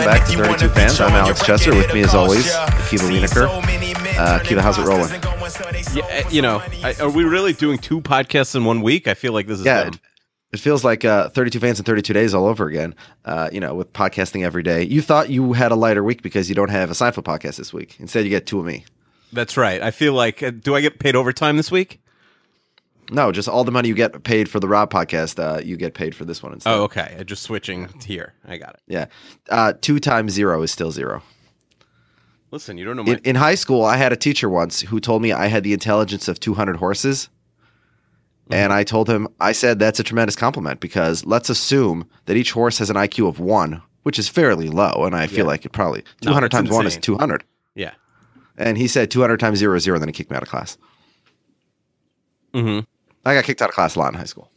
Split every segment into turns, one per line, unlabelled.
back to 32 Fans. I'm Alex Chester. With me, as always, Akiva Wienerker. Akiva, how's it rolling?
Yeah, are we really doing two podcasts in 1 week? I feel like this is dumb.
It feels like 32 Fans in 32 days all over again, with podcasting every day. You thought you had a lighter week because you don't have a Seinfeld podcast this week. Instead, you get two of me.
That's right. I feel like, do I get paid overtime this week?
No, just all the money you get paid for the Rob podcast, you get paid for this one instead.
Oh, okay. Just switching here. I got it.
Yeah. 2 times 0 is still 0.
Listen, you don't know my...
In high school, I had a teacher once who told me I had the intelligence of 200 horses. Mm-hmm. And I told him, I said, that's a tremendous compliment because let's assume that each horse has an IQ of 1, which is fairly low. And I feel like it probably 200 times
insane.
1 is 200.
Yeah.
And he said 200 times 0 is 0, and then he kicked me out of class.
Mm-hmm.
I got kicked out of class a lot in high school.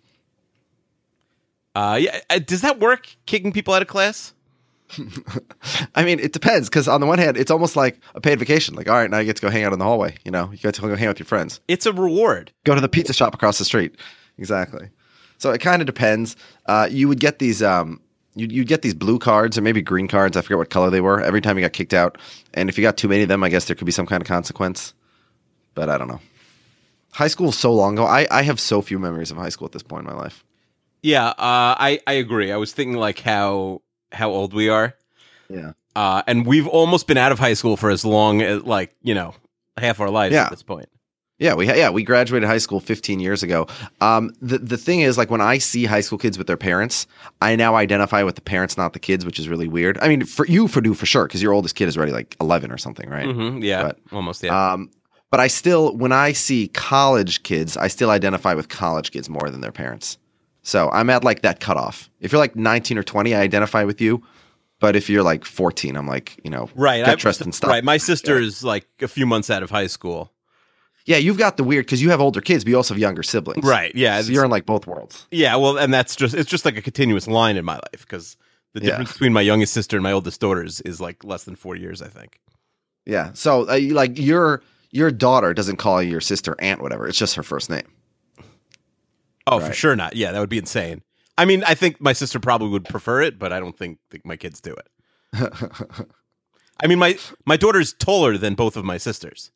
Does that work, kicking people out of class?
I mean, it depends, because on the one hand, it's almost like a paid vacation. Like, all right, now you get to go hang out in the hallway. You get to go hang out with your friends.
It's a reward.
Go to the pizza shop across the street. Exactly. So it kind of depends. You would get these you'd get these blue cards or maybe green cards. I forget what color they were every time you got kicked out. And if you got too many of them, I guess there could be some kind of consequence. But I don't know. High school was so long ago. I have so few memories of high school at this point in my life.
Yeah, I agree. I was thinking like how old we are.
Yeah.
And we've almost been out of high school for as long as half our lives at this point.
Yeah, we graduated high school 15 years ago. The thing is, like, when I see high school kids with their parents, I now identify with the parents, not the kids, which is really weird. I mean, for sure, because your oldest kid is already like 11 or something, right?
Mm-hmm, yeah, almost. Yeah.
But I still, when I see college kids, I still identify with college kids more than their parents. So I'm at like that cutoff. If you're like 19 or 20, I identify with you. But if you're like 14, I'm like,
right.
Get dressed and stuff.
Right. My sister is like a few months out of high school.
Yeah, you've got the weird, because you have older kids, but you also have younger siblings.
Right. Yeah.
So you're in like both worlds.
Yeah. Well, and it's just like a continuous line in my life, because the difference between my youngest sister and my oldest daughter is like less than 4 years, I think.
Yeah. So like your daughter doesn't call your sister aunt, whatever. It's just her first name.
Oh,
right.
For sure not. Yeah, that would be insane. I mean, I think my sister probably would prefer it, but I don't think my kids do it. I mean, my daughter's taller than both of my sisters.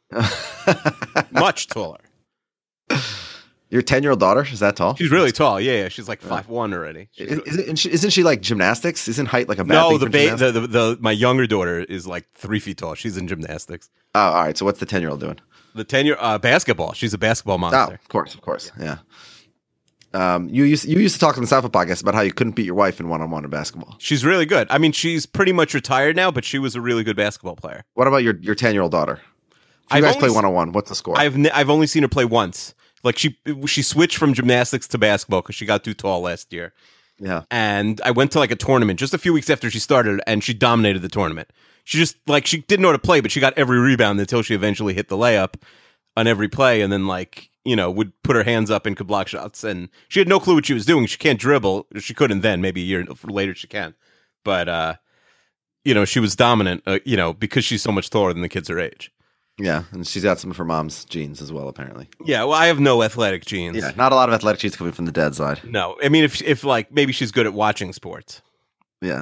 Much taller.
Your 10-year-old daughter, is that tall?
She's really tall. Yeah. She's like 5'1" already.
Isn't she like gymnastics? Isn't height like a bad thing for gymnastics?
No, my younger daughter is like 3 feet tall. She's in gymnastics.
Oh, all right. So what's the 10-year-old doing?
The 10-year basketball. She's a basketball monster.
Oh, of course. Yeah. You used to talk on the Seinfeld podcast about how you couldn't beat your wife in one-on-one in basketball.
She's really good. I mean, she's pretty much retired now, but she was a really good basketball player.
What about your 10-year-old daughter? If you guys play one-on-one, what's the score?
I've only seen her play once. Like she switched from gymnastics to basketball because she got too tall last year.
Yeah.
And I went to like a tournament just a few weeks after she started, and she dominated the tournament. She just she didn't know how to play, but she got every rebound until she eventually hit the layup on every play, and then would put her hands up and could block shots. And she had no clue what she was doing. She can't dribble. She couldn't then. Maybe a year later she can. But she was dominant. Because she's so much taller than the kids her age.
Yeah, and she's got some of her mom's genes as well, apparently.
Yeah, well, I have no athletic genes.
Yeah, not a lot of athletic genes coming from the dad's side.
No, I mean, if maybe she's good at watching sports.
Yeah.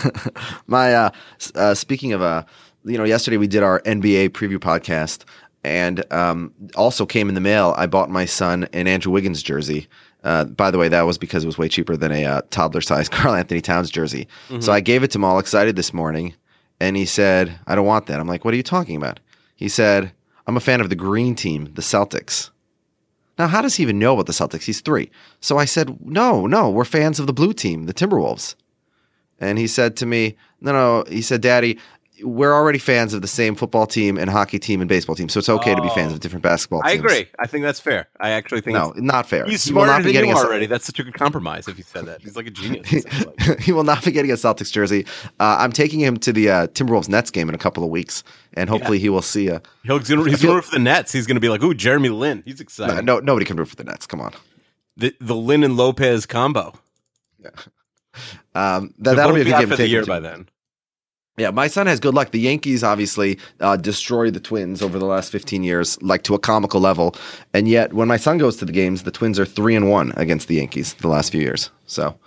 My speaking of yesterday we did our NBA preview podcast, and also came in the mail. I bought my son an Andrew Wiggins jersey. By the way, that was because it was way cheaper than a toddler-sized Karl Anthony Towns jersey. Mm-hmm. So I gave it to him all excited this morning, and he said, "I don't want that." I'm like, "What are you talking about?" He said, "I'm a fan of the green team, the Celtics." Now, how does he even know about the Celtics? He's 3. So I said, no, we're fans of the blue team, the Timberwolves. And he said to me, no. He said, "Daddy, we're already fans of the same football team and hockey team and baseball team, so it's okay to be fans of different basketball teams."
I agree. I think that's fair. I actually think
not fair.
He's smarter than you already. That's such a good compromise if he said that. He's like a genius.
He will not be getting a Celtics jersey. I'm taking him to the Timberwolves Nets game in a couple of weeks, and hopefully he will see
he's going to root for the Nets. He's going to be like, "Ooh, Jeremy Lin." He's excited.
No, nobody can root for the Nets. Come on.
The Lin and Lopez combo.
Yeah. That'll be a good game
for the year by then.
Yeah, my son has good luck. The Yankees obviously destroyed the Twins over the last 15 years, like to a comical level. And yet, when my son goes to the games, the Twins are 3-1 against the Yankees the last few years. So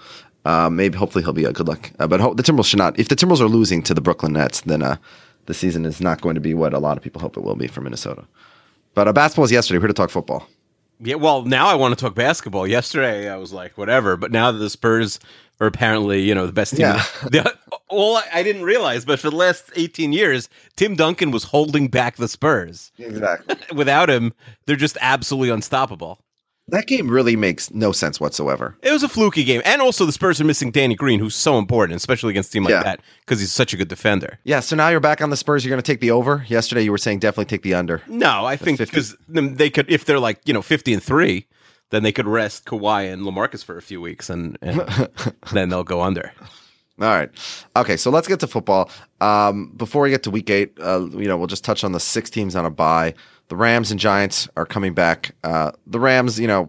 Maybe hopefully he'll be a good luck. But the Timberwolves should not. If the Timberwolves are losing to the Brooklyn Nets, then the season is not going to be what a lot of people hope it will be for Minnesota. But basketball was yesterday. We're here to talk football.
Yeah, well, now I want to talk basketball. Yesterday, I was like, whatever. But now that the Spurs are apparently, the best team. Yeah. I didn't realize, but for the last 18 years, Tim Duncan was holding back the Spurs.
Exactly.
Without him, they're just absolutely unstoppable.
That game really makes no sense whatsoever.
It was a fluky game. And also the Spurs are missing Danny Green, who's so important, especially against a team like that, because he's such a good defender.
Yeah, so now you're back on the Spurs. You're going to take the over. Yesterday you were saying definitely take the under.
No, I think because they could, if they're 50-3, then they could rest Kawhi and LaMarcus for a few weeks, and then they'll go under.
All right. Okay, so let's get to football. Before we get to week 8, we'll just touch on the 6 teams on a bye. The Rams and Giants are coming back. The Rams, the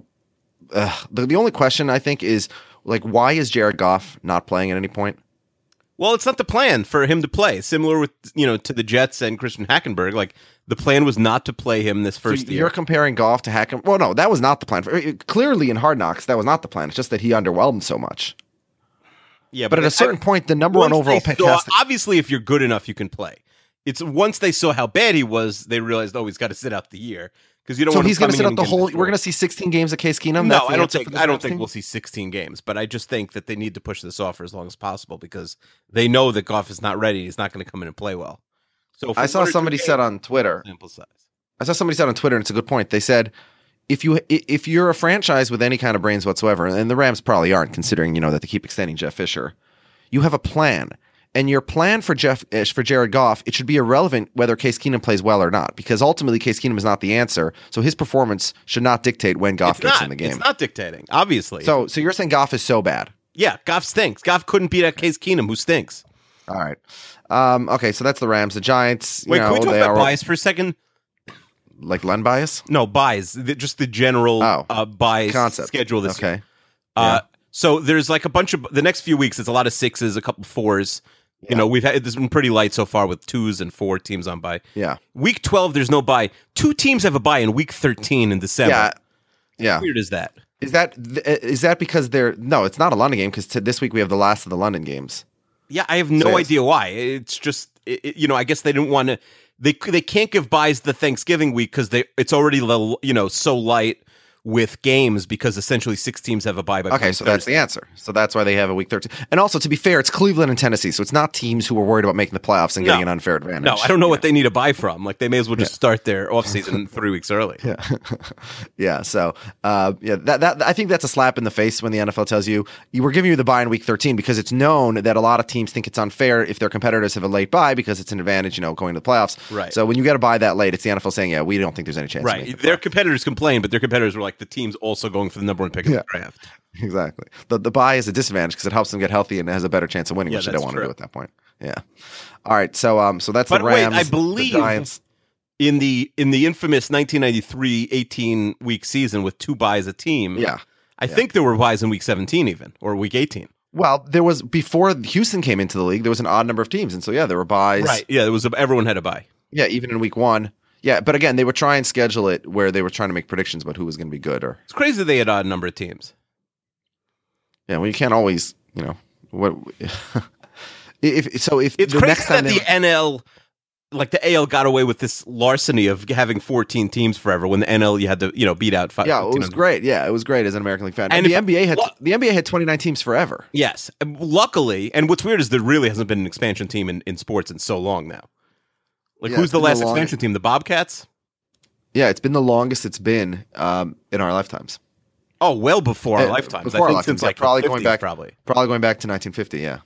only question I think is, why is Jared Goff not playing at any point?
Well, it's not the plan for him to play. Similar with, to the Jets and Christian Hackenberg. The plan was not to play him this first year.
You're comparing Goff to Hackenberg? Well, no, that was not the plan. Clearly in Hard Knocks, that was not the plan. It's just that he underwhelmed so much.
Yeah,
but at a certain point, the number one overall pick has to...
Obviously, if you're good enough, you can play. It's once they saw how bad he was, they realized, he's got to sit out the year because you don't.
So
want
he's going to sit out the whole. We're going to see 16 games of Case Keenum.
No, I don't think we'll see 16 games, but I just think that they need to push this off for as long as possible because they know that Goff is not ready. He's not going to come in and play well. So
I saw somebody said on Twitter.
Sample size.
I saw somebody said on Twitter, and it's a good point. They said if you're a franchise with any kind of brains whatsoever, and the Rams probably aren't, considering that they keep extending Jeff Fisher, you have a plan. And your plan for Jared Goff, it should be irrelevant whether Case Keenum plays well or not, because ultimately Case Keenum is not the answer. So his performance should not dictate when Goff gets in the game.
It's not dictating, obviously.
So you're saying Goff is so bad?
Yeah, Goff stinks. Goff couldn't beat out Case Keenum, who stinks.
All right. Okay, so that's the Rams. The Giants.
Wait, can we talk about bias for a second?
Like Len bias?
No, buys. Just the general buys
concept
schedule this year.
Okay.
So there's a bunch of the next few weeks. It's a lot of 6s, a couple 4s. Yeah. It's been pretty light so far with 2s and 4 teams on bye.
Yeah.
Week 12, there's no bye. 2 teams have a bye in week 13 in December.
Yeah.
How weird is that?
Is that because they're... No, it's not a London game because this week we have the last of the London games.
Yeah, I have no idea why. It's just, I guess they didn't want to... They can't give buys the Thanksgiving week because it's already, so light with games because essentially 6 teams have a bye.
Okay, so that's the answer. So that's why they have a week 13. And also, to be fair, it's Cleveland and Tennessee, so it's not teams who are worried about making the playoffs and getting an unfair advantage.
No, I don't know what they need a bye from. They may as well just start their offseason 3 weeks early.
Yeah. Yeah, so, that I think that's a slap in the face when the NFL tells you, we're giving you the bye in week 13 because it's known that a lot of teams think it's unfair if their competitors have a late bye because it's an advantage, going to the playoffs.
Right.
So when you get a bye that late, it's the NFL saying, we don't think there's any chance.
Right. Their competitors complain, but their competitors were like, the team's also going for the number 1 pick of the draft.
Exactly. The bye is a disadvantage because it helps them get healthy and has a better chance of winning, which they don't want to do at that point. Yeah. All right. So that's the Rams.
Wait, I believe
the Giants.
In the infamous 1993 18-week season with 2 buys a team.
Yeah.
I think there were buys in week 17 even or week 18.
Well, there was before Houston came into the league. There was an odd number of teams, and so there were buys.
Right. Yeah. Everyone had a bye.
Yeah. Even in week 1. Yeah, but again, they would try and schedule it where they were trying to make predictions about who was going to be good. Or
it's crazy they had an odd number of teams.
Yeah, well, you can't always, what. if
it's
the
crazy
next time
that the NL, the AL, got away with this larceny of having 14 teams forever. When the NL, you had to beat out 5.
Yeah, it was great. Yeah, it was great as an American League fan. And the NBA had 29 teams forever.
Yes, luckily. And what's weird is there really hasn't been an expansion team in sports in so long now. Who's the last expansion team? The Bobcats?
Yeah, it's been the longest it's been in our lifetimes.
Oh, well before our lifetimes.
Before
I think
our
since
lifetimes. Probably going back to 1950. Yeah.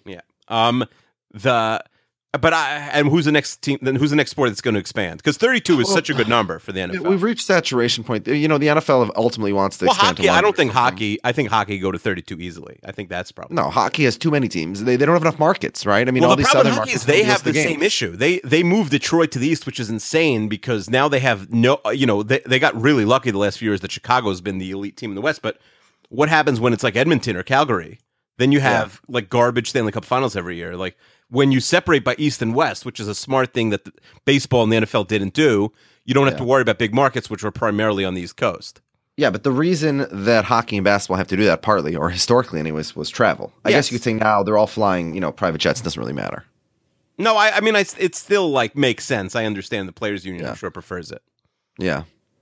Yeah. And who's the next team? Then who's the next sport that's going to expand? Because 32 is such a good number for the NFL.
We've reached saturation point. The NFL ultimately wants to expand.
Hockey. I don't think hockey. I think hockey go to 32 easily. I think that's probably
no. Hockey has too many teams. They don't have enough markets, right? I mean, all
the
these
problem
southern
with hockey
markets.
Is they have the same issue. They moved Detroit to the east, which is insane because now they have no. They got really lucky the last few years that Chicago's been the elite team in the West. But what happens when it's like Edmonton or Calgary? Then you have garbage Stanley Cup Finals every year. When you separate by East and West, which is a smart thing that baseball and the NFL didn't do, you don't have to worry about big markets, which were primarily on the East Coast.
Yeah, but the reason that hockey and basketball have to do that partly, or historically anyways, was travel. I guess you could say now they're all flying, private jets. It doesn't really matter.
No, I mean, it still like makes sense. I understand the players' union. I'm sure prefers it.
Yeah.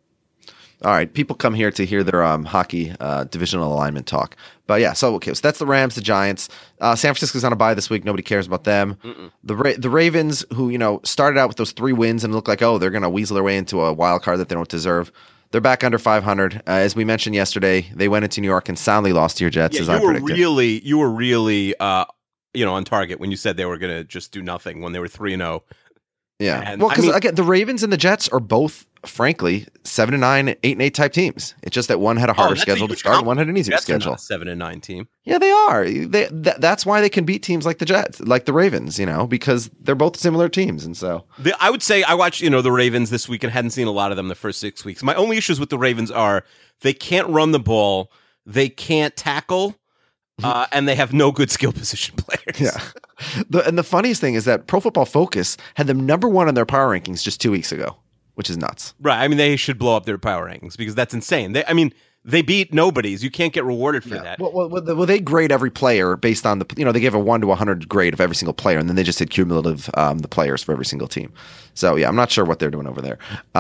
All right. People come here to hear their hockey divisional alignment talk. But yeah, so that's the Rams, the Giants. San Francisco's on a bye this week. Nobody cares about them. The Ravens, who started out with those 3 wins and look like, they're going to weasel their way into a wild card that they don't deserve. They're back under 500. As we mentioned yesterday, they went into New York and soundly lost to your Jets, as I predicted.
You were really on target when you said they were going to just do nothing when they were 3-0.
Yeah. And, because again, the Ravens and the Jets are both, frankly, 7-9, 8-8 type teams. It's just that one had a harder schedule to start, and one had an easier schedule.
Jets are not a 7-9 team.
Yeah, they are. That's why they can beat teams like the Jets, like the Ravens, because they're both similar teams. And so
I would say I watched, the Ravens this week and hadn't seen a lot of them the first 6 weeks. My only issues with the Ravens are they can't run the ball, they can't tackle, and they have no good skill position players.
Yeah. And the funniest thing is that Pro Football Focus had them number 1 on their power rankings just 2 weeks ago, which is nuts.
Right. I mean, they should blow up their power rankings because that's insane. They beat nobodies. You can't get rewarded for that.
Well, they grade every player based on they gave a 1 to 100 grade of every single player, and then they just did cumulative the players for every single team. So yeah, I'm not sure what they're doing over there.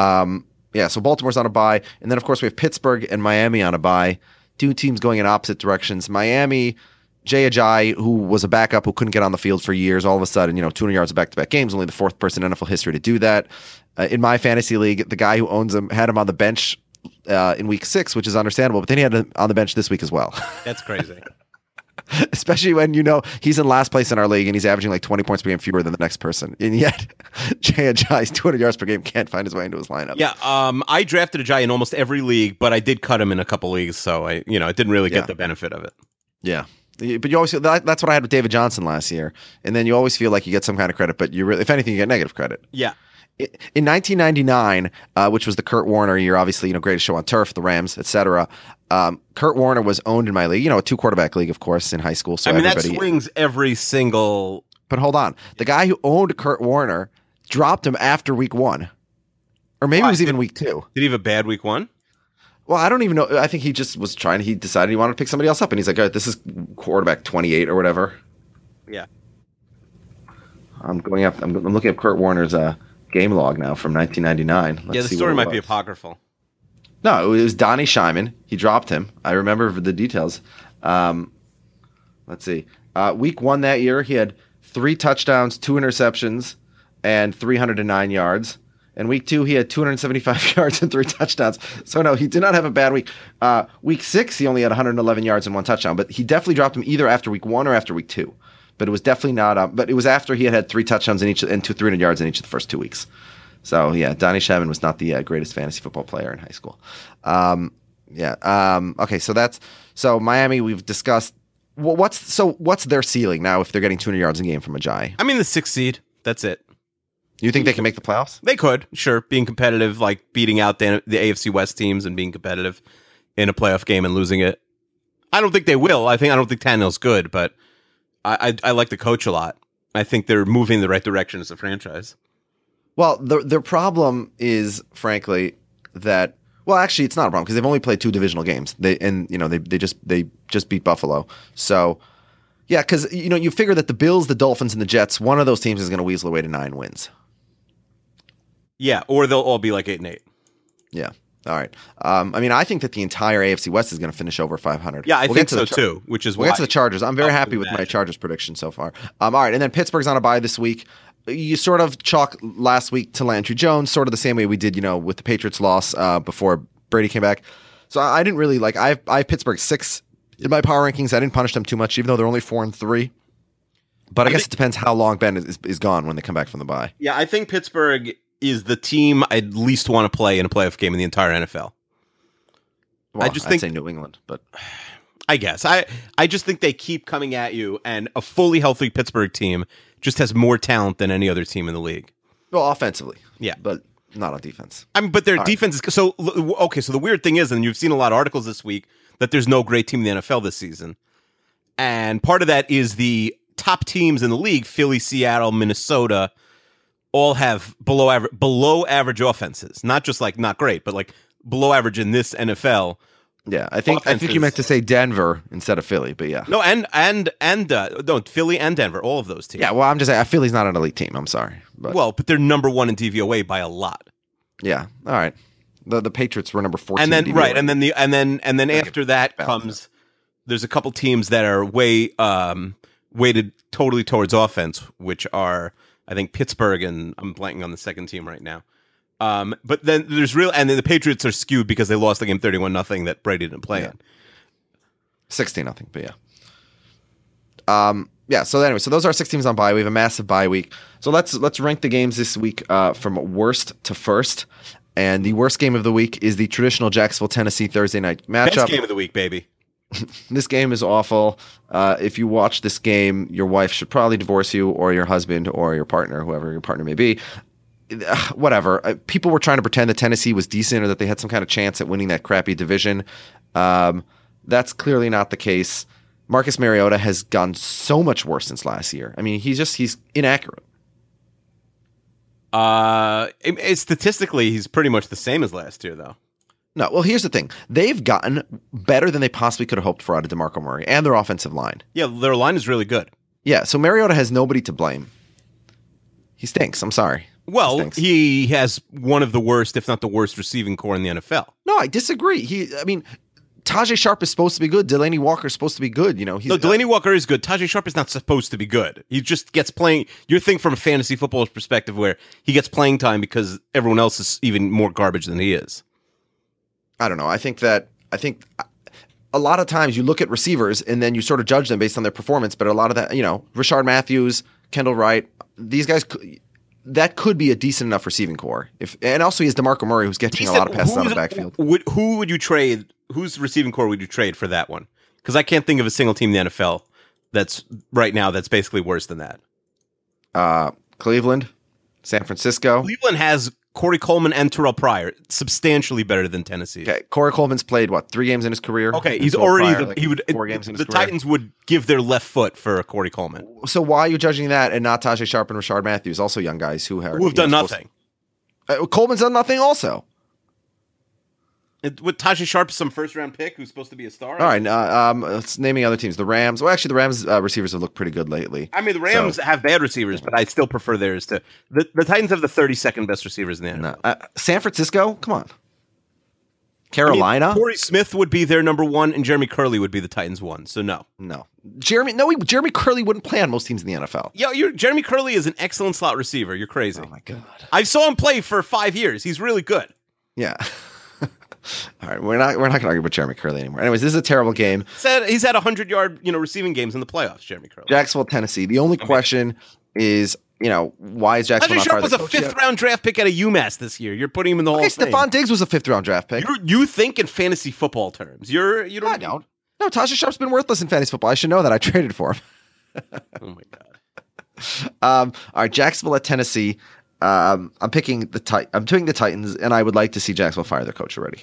So Baltimore's on a bye, and then of course we have Pittsburgh and Miami on a bye. 2 teams going in opposite directions. Miami, Jay Ajayi, who was a backup who couldn't get on the field for years, all of a sudden, 200 yards of back-to-back games, only the 4th person in NFL history to do that. In my fantasy league, the guy who owns him had him on the bench in week 6, which is understandable, but then he had him on the bench this week as well.
That's crazy.
Especially when he's in last place in our league and he's averaging like 20 points per game fewer than the next person. And yet, Jay Ajayi's 200 yards per game can't find his way into his lineup.
Yeah, I drafted Ajayi in almost every league, but I did cut him in a couple leagues, so I didn't really get the benefit of it.
Yeah. But you always feel that's what I had with David Johnson last year. And then you always feel like you get some kind of credit, but if anything, you get negative credit.
Yeah.
In 1999, which was the Kurt Warner year, obviously, greatest show on turf, the Rams, etc. Kurt Warner was owned in my league, a 2-quarterback league, of course, in high school. So
that swings every single.
But hold on, the guy who owned Kurt Warner dropped him after week 1, or maybe it was even week 2.
Did he have a bad week 1?
Well, I don't even know. I think he just was trying. He decided he wanted to pick somebody else up, and he's like, "All right, this is quarterback 28 or whatever."
Yeah.
I'm going up. I'm looking up Kurt Warner's game log now from 1999.
The story might be apocryphal.
No, it was Donnie Shyman. He dropped him. I remember the details. Let's see. Week 1 that year, he had 3 touchdowns, 2 interceptions, and 309 yards. And week 2, he had 275 yards and 3 touchdowns. So no, he did not have a bad week. Week 6, he only had 111 yards and 1 touchdown. But he definitely dropped him either after week 1 or after week 2. But it was definitely not. But it was after he had 3 touchdowns in each and 300 yards in each of the first 2 weeks. So yeah, Donnie Shyman was not the greatest fantasy football player in high school. Okay, so Miami we've discussed. What's their ceiling now if they're getting 200 yards a game from Ajayi?
The 6th seed. That's it.
You think they can make the playoffs?
They could, sure. Being competitive, like beating out the AFC West teams and being competitive in a playoff game and losing it. I don't think they will. I don't think Tannehill's good, but I like the coach a lot. I think they're moving in the right direction as a franchise.
Well, their problem is, frankly, that actually it's not a problem because they've only played 2 divisional games. They just beat Buffalo. So yeah, because you figure that the Bills, the Dolphins, and the Jets, one of those teams is going to weasel away to 9 wins.
Yeah, or they'll all be like 8-8.
Yeah. All right. I think that the entire AFC West is going to finish over 500.
Yeah, I think so too, which is why.
We'll get to the Chargers. I'm very happy with my Chargers prediction so far. All right, and then Pittsburgh's on a bye this week. You sort of chalk last week to Landry Jones, sort of the same way we did, with the Patriots loss before Brady came back. So I didn't really like. I have Pittsburgh 6 in my power rankings. I didn't punish them too much, even though they're only 4-3. But I guess it depends how long Ben is gone when they come back from the bye.
Yeah, I think Pittsburgh is the team I'd least want to play in a playoff game in the entire NFL.
Well, I'd say New England, but
I guess I just think they keep coming at you, and a fully healthy Pittsburgh team just has more talent than any other team in the league.
Well, offensively,
yeah,
but not on defense.
But their defense is so okay. So the weird thing is, and you've seen a lot of articles this week that there's no great team in the NFL this season, and part of that is the top teams in the league: Philly, Seattle, Minnesota. All have below average offenses, not just like not great, but like below average in this NFL.
Yeah, I think you meant to say Denver instead of Philly, but yeah.
No, no, Philly and Denver, all of those teams.
Yeah, well, I'm just saying Philly's not an elite team. I'm sorry,
but they're number 1 in DVOA by a lot.
Yeah, all right. The Patriots were number 14.
And then
DVOA.
and then after that comes there's a couple teams that are weighted totally towards offense, which are I think Pittsburgh and I'm blanking on the second team right now. But then and then the Patriots are skewed because they lost the game 31-0 that Brady didn't play in.
16-0, but yeah. So anyway, so those are 6 teams on bye. We have a massive bye week. So let's rank the games this week from worst to first. And the worst game of the week is the traditional Jacksonville, Tennessee Thursday night matchup.
Best game of the week, baby.
This game is awful. If you watch this game, your wife should probably divorce you, or your husband, or your partner, whoever your partner may be. Whatever. People were trying to pretend that Tennessee was decent or that they had some kind of chance at winning that crappy division. That's clearly not the case. Marcus Mariota has gone so much worse since last year. I mean, he's inaccurate.
Statistically, he's pretty much the same as last year, though.
No, well, here's the thing. They've gotten better than they possibly could have hoped for out of DeMarco Murray and their offensive line.
Yeah, their line is really good.
Yeah, so Mariota has nobody to blame. He stinks. I'm sorry.
Well, he has one of the worst, if not the worst, receiving core in the NFL.
No, I disagree. Tajay Sharp is supposed to be good. Delaney Walker is supposed to be good.
Delaney Walker is good. Tajay Sharp is not supposed to be good. He just gets playing. You're thinking from a fantasy footballer's perspective where he gets playing time because everyone else is even more garbage than he is.
I don't know. I think a lot of times you look at receivers and then you sort of judge them based on their performance. But a lot of that, Rashard Matthews, Kendall Wright, these guys, that could be a decent enough receiving core. And also he has DeMarco Murray, who's getting a lot of passes out of the backfield.
Who would you trade? Whose receiving core would you trade for that one? Because I can't think of a single team in the NFL that's right now that's basically worse than that.
Cleveland, San Francisco.
Cleveland has Corey Coleman and Terrell Pryor, substantially better than Tennessee.
Okay, Corey Coleman's played 3 games in his career.
Okay, he's already
Pryor, 4 games in his
the
career.
Titans would give their left foot for Corey Coleman.
So why are you judging that and not Tajay Sharp and Rashard Matthews, also young guys who have
done nothing?
Coleman's done nothing also.
With Tajay Sharp, some first-round pick who's supposed to be a star.
All right, let's naming other teams. The Rams. Well, actually, the Rams receivers have looked pretty good lately.
I mean, the Rams have bad receivers, but I still prefer theirs to. The Titans have the 32nd best receivers in the NFL.
San Francisco, come on. Carolina.
Torrey Smith would be their number 1, and Jeremy Curley would be the Titans' 1. So no.
Jeremy Curley wouldn't play on most teams in the NFL.
Yo, Jeremy Curley is an excellent slot receiver. You're crazy.
Oh my god.
I saw him play for 5 years. He's really good.
Yeah. All right, we're not going to argue about Jeremy Curley anymore. Anyways, this is a terrible game.
He's had 100-yard receiving games in the playoffs. Jeremy Curley,
Jacksonville, Tennessee. The only question is, why is Jacksonville not part of the
was a 5th-round draft pick at a UMass this year. You're putting him in the Hall of Fame.
Stephon Diggs was a 5th-round draft pick.
You think in fantasy football terms. I
don't. No, Tajay Sharp's been worthless in fantasy football. I should know that. I traded for him.
Oh my god.
All right, Jacksonville at Tennessee. I'm picking the Titans, and I would like to see Jacksonville fire their coach already.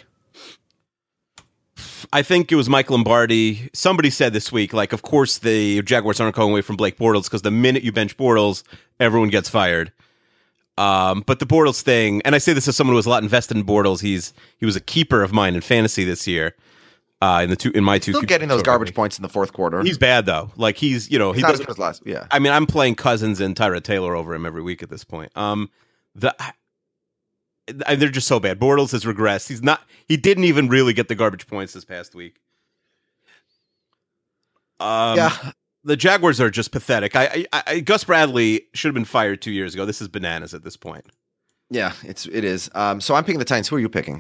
I think it was Mike Lombardi. Somebody said this week, of course the Jaguars aren't going away from Blake Bortles because the minute you bench Bortles, everyone gets fired. But the Bortles thing, and I say this as someone who was a lot invested in Bortles. He was a keeper of mine in fantasy this year. In my two,
still getting those garbage points in the 4th quarter.
He's bad though. He's he
not
doesn't.
As last, yeah.
I mean, I'm playing Cousins and Tyrod Taylor over him every week at this point. They're just so bad. Bortles has regressed. He didn't even really get the garbage points this past week. The Jaguars are just pathetic. Gus Bradley should have been fired 2 years ago. This is bananas at this point.
Yeah, it is. So I'm picking the Titans. Who are you picking?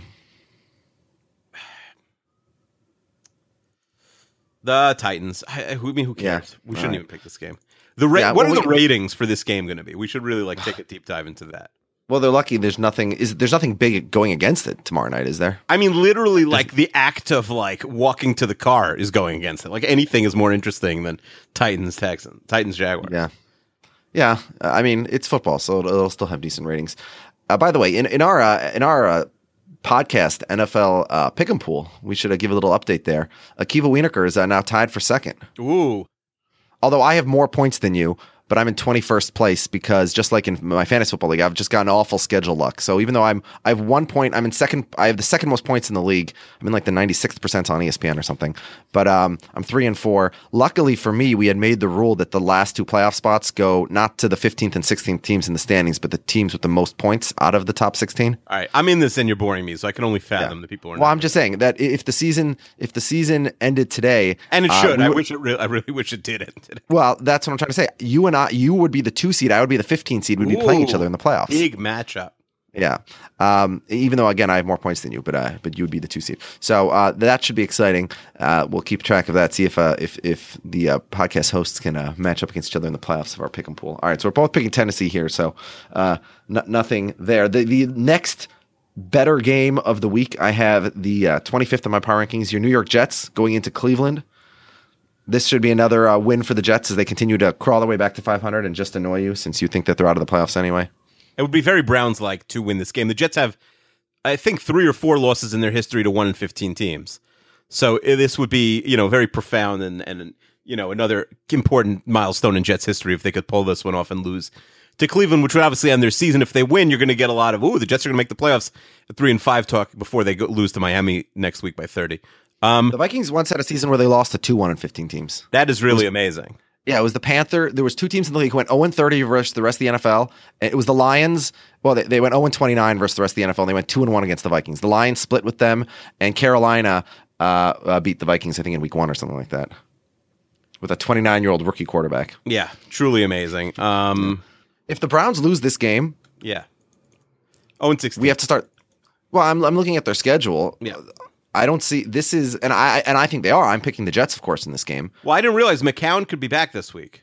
The Titans. Who cares?
Yeah.
We shouldn't even pick this game. What are the ratings for this game going to be? We should really take a deep dive into that.
Well, they're lucky. There's nothing big going against it tomorrow night, is there?
I mean, literally, the act of walking to the car is going against it. Anything is more interesting than Titans Jaguars.
Yeah, yeah. I mean, it's football, so it'll still have decent ratings. By the way, in our podcast NFL pick'em pool, we should give a little update there. Akiva Wienerker is now tied for 2nd.
Ooh.
Although I have more points than you, but I'm in 21st place because just like in my fantasy football league, I've just gotten awful schedule luck. So even though I have 1 point, I'm in second. I have the second most points in the league. I'm in like the 96th percentile on ESPN or something. But I'm 3-4. Luckily for me, we had made the rule that the last two playoff spots go not to the 15th and 16th teams in the standings, but the teams with the most points out of the top 16.
All right, I'm in this, and you're boring me, so I can only fathom the people are.
Well, I'm just saying that if the season ended today,
and it should, I really wish it did end today.
Well, that's what I'm trying to say. You would be the 2 seed. I would be the 15 seed. We'd be playing each other in the playoffs.
Big matchup.
Yeah. Even though again I have more points than you, but you would be the 2 seed. So that should be exciting. We'll keep track of that. See if the podcast hosts can match up against each other in the playoffs of our pick'em pool. All right. So we're both picking Tennessee here. So nothing there. The next better game of the week, I have the 25th of my power rankings. Your New York Jets going into Cleveland. This should be another win for the Jets as they continue to crawl their way back to 500 and just annoy you since you think that they're out of the playoffs anyway.
It would be very Browns-like to win this game. The Jets have, I think, 3 or 4 losses in their history to 1-15 teams. So this would be, very profound and another important milestone in Jets history if they could pull this one off and lose to Cleveland, which would obviously end their season. If they win, you're going to get a lot of, the Jets are going to make the playoffs at 3-5 talk before they lose to Miami next week by 30.
The Vikings once had a season where they lost to 2 1-15 teams.
That is really amazing.
Yeah, it was the Panther. There was 2 teams in the league who went 0-30 versus the rest of the NFL. It was the Lions. Well, they went 0-29 versus the rest of the NFL, and they went 2-1 against the Vikings. The Lions split with them, and Carolina beat the Vikings, I think, in week 1 or something like that, with a 29-year-old rookie quarterback.
Yeah, truly amazing.
If the Browns lose this game,
0-16,
we have to start. Well, I'm looking at their schedule.
Yeah.
I don't see this is, and I think they are. I'm picking the Jets, of course, in this game.
Well, I didn't realize McCown could be back this week.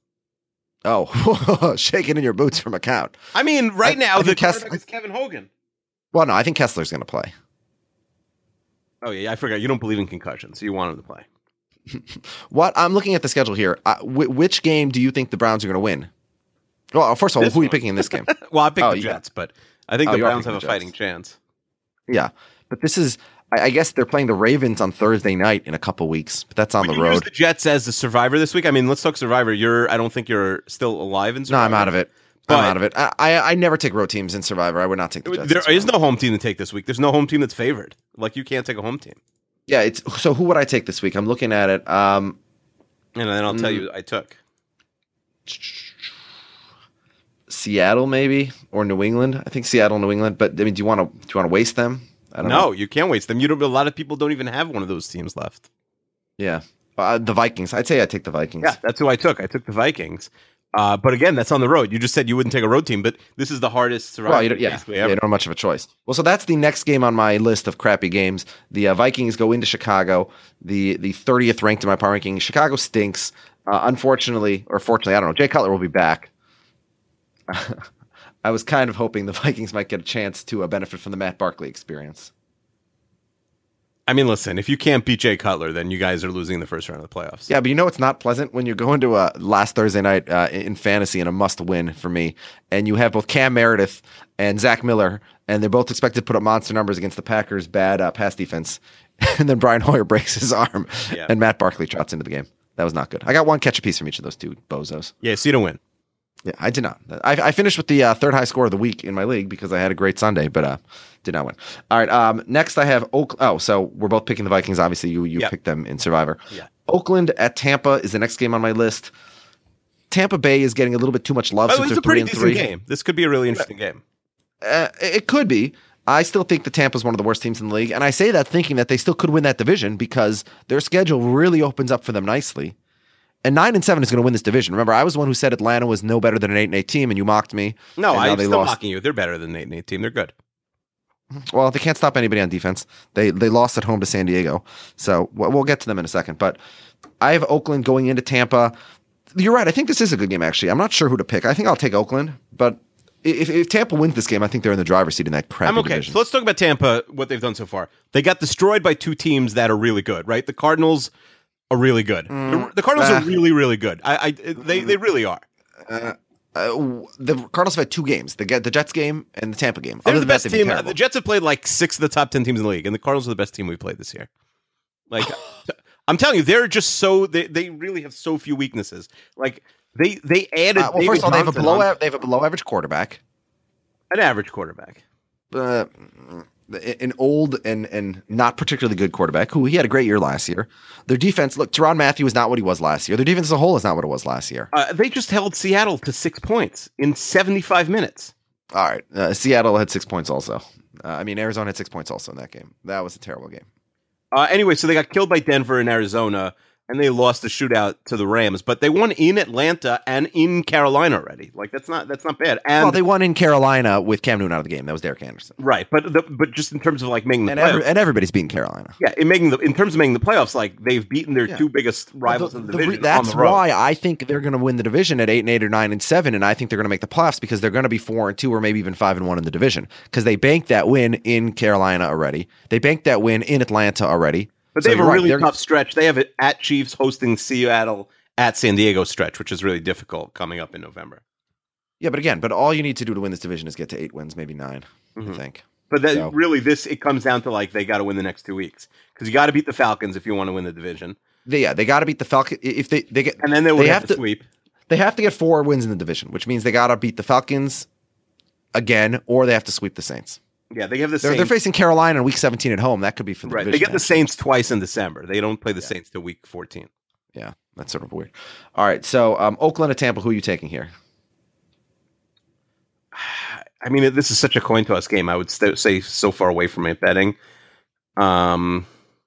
Oh, shaking in your boots for McCown.
I mean, now the quarterback is Kevin Hogan.
Well, no, I think Kessler's going to play.
Oh yeah, I forgot. You don't believe in concussions, so you want him to play.
What I'm looking at the schedule here. Which game do you think the Browns are going to win? Well, first of all, who are you picking in this game?
Well, I picked the Jets, but I think the Browns have a
Jets.
fighting chance.
Yeah, but this is. I guess they're playing the Ravens on Thursday night in a couple weeks, but that's on the road.
Use the Jets as the survivor this week. I mean, let's talk survivor. I don't think you're still alive in survivor.
No, I'm out of it. I'm out of it. I never take road teams in survivor. I would not take the Jets.
There is no home team to take this week. There's no home team that's favored. Like, you can't take a home team.
Yeah, so who would I take this week? I'm looking at it.
And then I'll tell you I took
Seattle maybe or New England. I think Seattle, New England. But I mean, do you want to waste them? I don't know.
No, you can't waste them. A lot of people don't even have one of those teams left.
Yeah, the Vikings. I'd say I take the Vikings.
Yeah, that's who I took. I took the Vikings. But again, that's on the road. You just said you wouldn't take a road team, but this is the hardest survivor.
Well, you don't have much of a choice. Well, so that's the next game on my list of crappy games. The Vikings go into Chicago, the 30th ranked in my power ranking. Chicago stinks. Unfortunately, or fortunately, I don't know. Jay Cutler will be back. I was kind of hoping the Vikings might get a chance to benefit from the Matt Barkley experience.
I mean, listen, if you can't beat Jay Cutler, then you guys are losing the first round of the playoffs.
Yeah, but it's not pleasant when you're going to last Thursday night in fantasy and a must-win for me, and you have both Cam Meredith and Zach Miller, and they're both expected to put up monster numbers against the Packers' bad pass defense, and then Brian Hoyer breaks his arm, and Matt Barkley trots into the game. That was not good. I got one catch apiece from each of those two bozos.
Yeah, so you don't win.
Yeah, I did not. I finished with the third high score of the week in my league because I had a great Sunday, but did not win. All right, next I have so we're both picking the Vikings. Obviously, you picked them in Survivor.
Yeah.
Oakland at Tampa is the next game on my list. Tampa Bay is getting a little bit too much love since they're 3-3.
Game. This could be a really interesting game.
It could be. I still think the Tampa's one of the worst teams in the league, and I say that thinking that they still could win that division because their schedule really opens up for them nicely. And 9-7 is going to win this division. Remember, I was the one who said Atlanta was no better than an 8-8 team, and you mocked me.
No, I'm still mocking you. They're better than an 8-8 team. They're good.
Well, they can't stop anybody on defense. They lost at home to San Diego. So we'll get to them in a second. But I have Oakland going into Tampa. You're right. I think this is a good game, actually. I'm not sure who to pick. I think I'll take Oakland. But if Tampa wins this game, I think they're in the driver's seat in that crappy division.
So let's talk about Tampa, what they've done so far. They got destroyed by 2 teams that are really good, right? The Cardinals are really good. The Cardinals are really, really good. They really are.
The Cardinals have had 2 games: the Jets game and the Tampa game.
They're the best team. The Jets have played like 6 of the top 10 teams in the league, and the Cardinals are the best team we've played this year. Like, I'm telling you, they're just so they really have so few weaknesses. Like, They added.
Well,
David
first of all,
Johnson
they have a below average quarterback,
an average quarterback.
An old and not particularly good quarterback who he had a great year last year. Their defense, look, Tyrann Mathieu is not what he was last year. Their defense as a whole is not what it was last year.
They just held Seattle to 6 points in 75 minutes.
All right, Seattle had 6 points also. Arizona had 6 points also in that game. That was a terrible game.
Anyway, so they got killed by Denver in Arizona, and they lost the shootout to the Rams, but they won in Atlanta and in Carolina already. Like that's not bad. And
well, they won in Carolina with Cam Newton out of the game. That was Derek Anderson,
right? But just in terms of like making the playoffs,
and everybody's beating Carolina.
Yeah, in terms of making the playoffs, like they've beaten their two biggest rivals in the division.
That's
on the road.
why I think they're going to win the division at 8-8 or 9-7, and I think they're going to make the playoffs because they're going to be 4-2 or maybe even 5-1 in the division because they banked that win in Carolina already. They banked that win in Atlanta already.
But they have a really tough stretch. They have it at Chiefs, hosting Seattle, at San Diego stretch, which is really difficult coming up in November.
Yeah, but all you need to do to win this division is get to 8 wins, maybe 9, I think.
But it comes down to like they got to win the next 2 weeks because you got to beat the Falcons if you want to win the division.
They got to beat the Falcons if they get,
and then they have to sweep.
They have to get 4 wins in the division, which means they got to beat the Falcons again, or they have to sweep the Saints.
Yeah, they have the Saints.
They're facing Carolina in week 17 at home. That could be for the division.
They get the Saints twice in December. They don't play the Saints till week 14.
Yeah, that's sort of weird. All right, so Oakland at Tampa, who are you taking here?
I mean, this is such a coin toss game. I would say so far away from it betting. I'm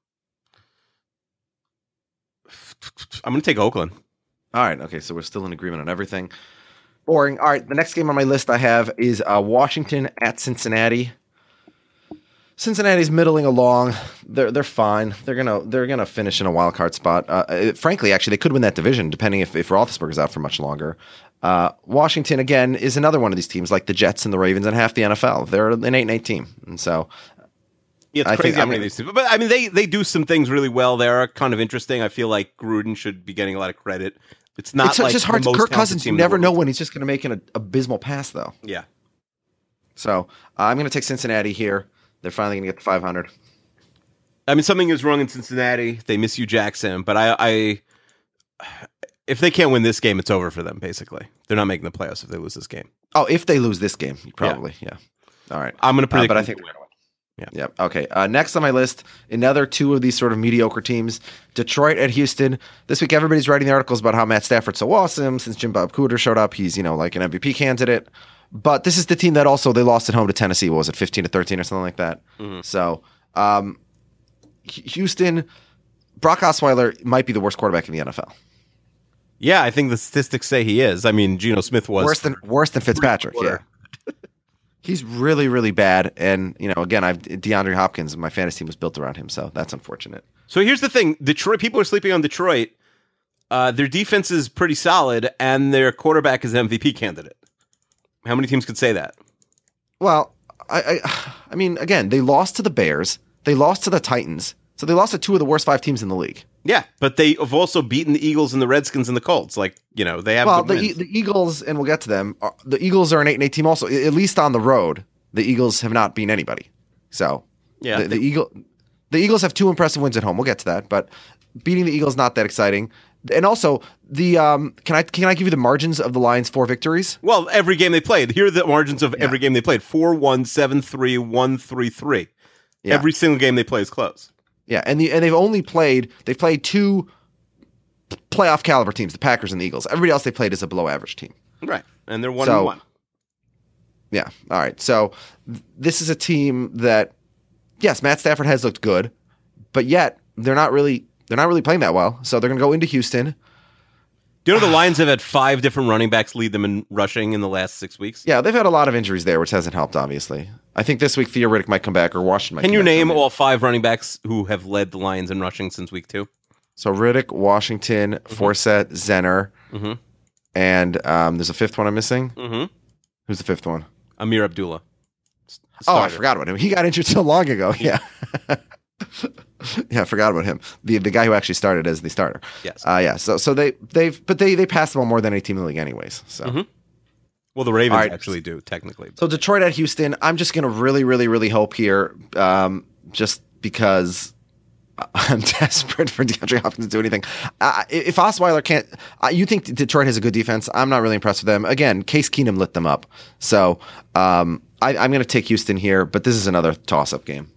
going to take Oakland.
All right, okay, so we're still in agreement on everything. Boring. All right, the next game on my list I have is Washington at Cincinnati. Cincinnati's middling along. They're fine. They're gonna finish in a wild card spot. Frankly, actually, they could win that division depending if Roethlisberger's out for much longer. Washington again is another one of these teams like the Jets and the Ravens and half the NFL. They're an 8-8 team, and so
yeah, it's crazy how many of these teams. But I mean, they do some things really well. They are kind of interesting. I feel like Gruden should be getting a lot of credit. It's just
hard to Kirk Cousins. You never know when he's just going to make an abysmal pass, though.
Yeah.
So I'm going to take Cincinnati here. They're finally going to get to 500.
I mean, something is wrong in Cincinnati. They miss Hugh Jackson, but I if they can't win this game, it's over for them. Basically, they're not making the playoffs if they lose this game.
Oh, if they lose this game, probably. Yeah. All right.
I'm going to predict,
but I think we're going to win. Yeah. Yep. Okay. Next on my list, another 2 of these sort of mediocre teams: Detroit at Houston. This week, everybody's writing the articles about how Matt Stafford's so awesome. Since Jim Bob Cooter showed up, he's like an MVP candidate. But this is the team that also they lost at home to Tennessee. What was it, 15-13 or something like that? Mm-hmm. So, Houston, Brock Osweiler might be the worst quarterback in the NFL.
Yeah, I think the statistics say he is. I mean, Geno Smith was
worse than Fitzpatrick. Yeah. He's really, really bad. And, again, DeAndre Hopkins, my fantasy team was built around him, so that's unfortunate.
So here's the thing. Detroit, people are sleeping on Detroit. Their defense is pretty solid, and their quarterback is an MVP candidate. How many teams could say that?
Well, I mean, again, they lost to the Bears. They lost to the Titans. So they lost to 2 of the worst 5 teams in the league.
Yeah, but they have also beaten the Eagles and the Redskins and the Colts. Like, they have.
Well, the Eagles, and we'll get to them. The Eagles are an 8-8 team also. At least on the road, the Eagles have not beaten anybody. So
yeah,
the Eagles have 2 impressive wins at home. We'll get to that, but beating the Eagles not that exciting. And also, the can I give you the margins of the Lions' 4 victories?
Well, every game they played. Here are the margins of every game they played: 4-1, 7-3, 1-3-3. Yeah. Every single game they play is close.
Yeah, and they've played 2 playoff caliber teams, the Packers and the Eagles. Everybody else they played is a below average team.
Right, and they're 1-1.
Yeah, all right. So this is a team that, yes, Matt Stafford has looked good, but yet they're not really playing that well. So they're going to go into Houston.
Do you know the Lions have had 5 different running backs lead them in rushing in the last 6 weeks?
Yeah, they've had a lot of injuries there, which hasn't helped, obviously. I think this week Theo Riddick might come back, or Washington might come back.
Can you name all 5 running backs who have led the Lions in rushing since week 2?
So Riddick, Washington, Forsett, Zenner, and there's a 5th one I'm missing. Mm-hmm. Who's the 5th one?
Amir Abdullah.
Oh, I forgot about him. He got injured so long ago. Yeah. Yeah, I forgot about him. The guy who actually started as the starter.
Yes.
Yeah. So they pass the ball more than any team in the league, anyways. So.
Well, the Ravens actually do technically.
So Detroit at Houston. I'm just gonna really, really, really hope here, just because I'm desperate for DeAndre Hopkins to do anything. If Osweiler can't, you think Detroit has a good defense? I'm not really impressed with them. Again, Case Keenum lit them up. So I'm going to take Houston here, but this is another toss-up game.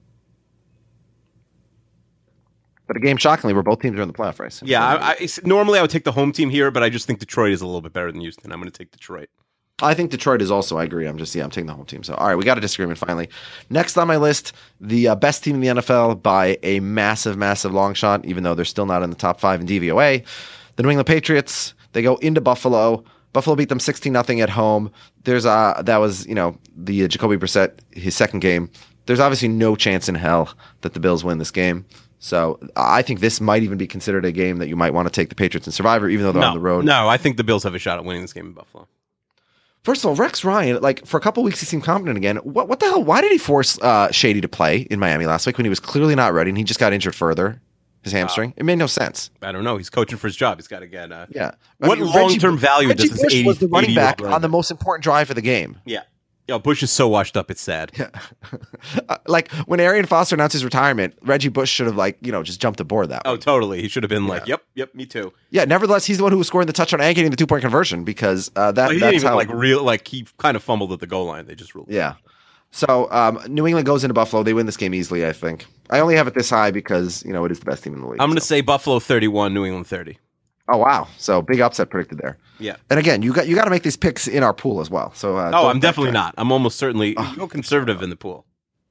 But a game, shockingly, where both teams are in the playoff race.
Yeah, normally I would take the home team here, but I just think Detroit is a little bit better than Houston. I'm going to take Detroit.
I think Detroit is also. I agree. I'm taking the home team. So, all right, we got a disagreement finally. Next on my list, the best team in the NFL by a massive, massive long shot, even though they're still not in the top 5 in DVOA. The New England Patriots. They go into Buffalo. Buffalo beat them 16-0 at home. That was the Jacoby Brissett, his second game. There's obviously no chance in hell that the Bills win this game. So I think this might even be considered a game that you might want to take the Patriots in Survivor, even though they're on the road.
No, I think the Bills have a shot at winning this game in Buffalo.
First of all, Rex Ryan, for a couple of weeks he seemed confident again. What the hell? Why did he force Shady to play in Miami last week when he was clearly not ready and he just got injured further? His hamstring. It made no sense.
I don't know. He's coaching for his job. He's got to get.
What
long-term value does this 80
Bush was the running back on the
back?
most important drive of the game.
Yeah. Bush is so washed up, it's sad.
Yeah. When Arian Foster announced his retirement, Reggie Bush should have just jumped aboard that one.
Oh, totally. He should have been yep, me too.
Yeah, nevertheless, he's the one who was scoring the touchdown and getting the 2-point conversion because
he didn't even he kind of fumbled at the goal line. They just ruled.
Yeah. So New England goes into Buffalo. They win this game easily, I think. I only have it this high because, it is the best team in the league.
I'm going to say Buffalo 31, New England 30.
Oh, wow. So big upset predicted there.
Yeah.
And again, you got to make these picks in our pool as well. So
I'm definitely not. I'm almost certainly go conservative in the pool.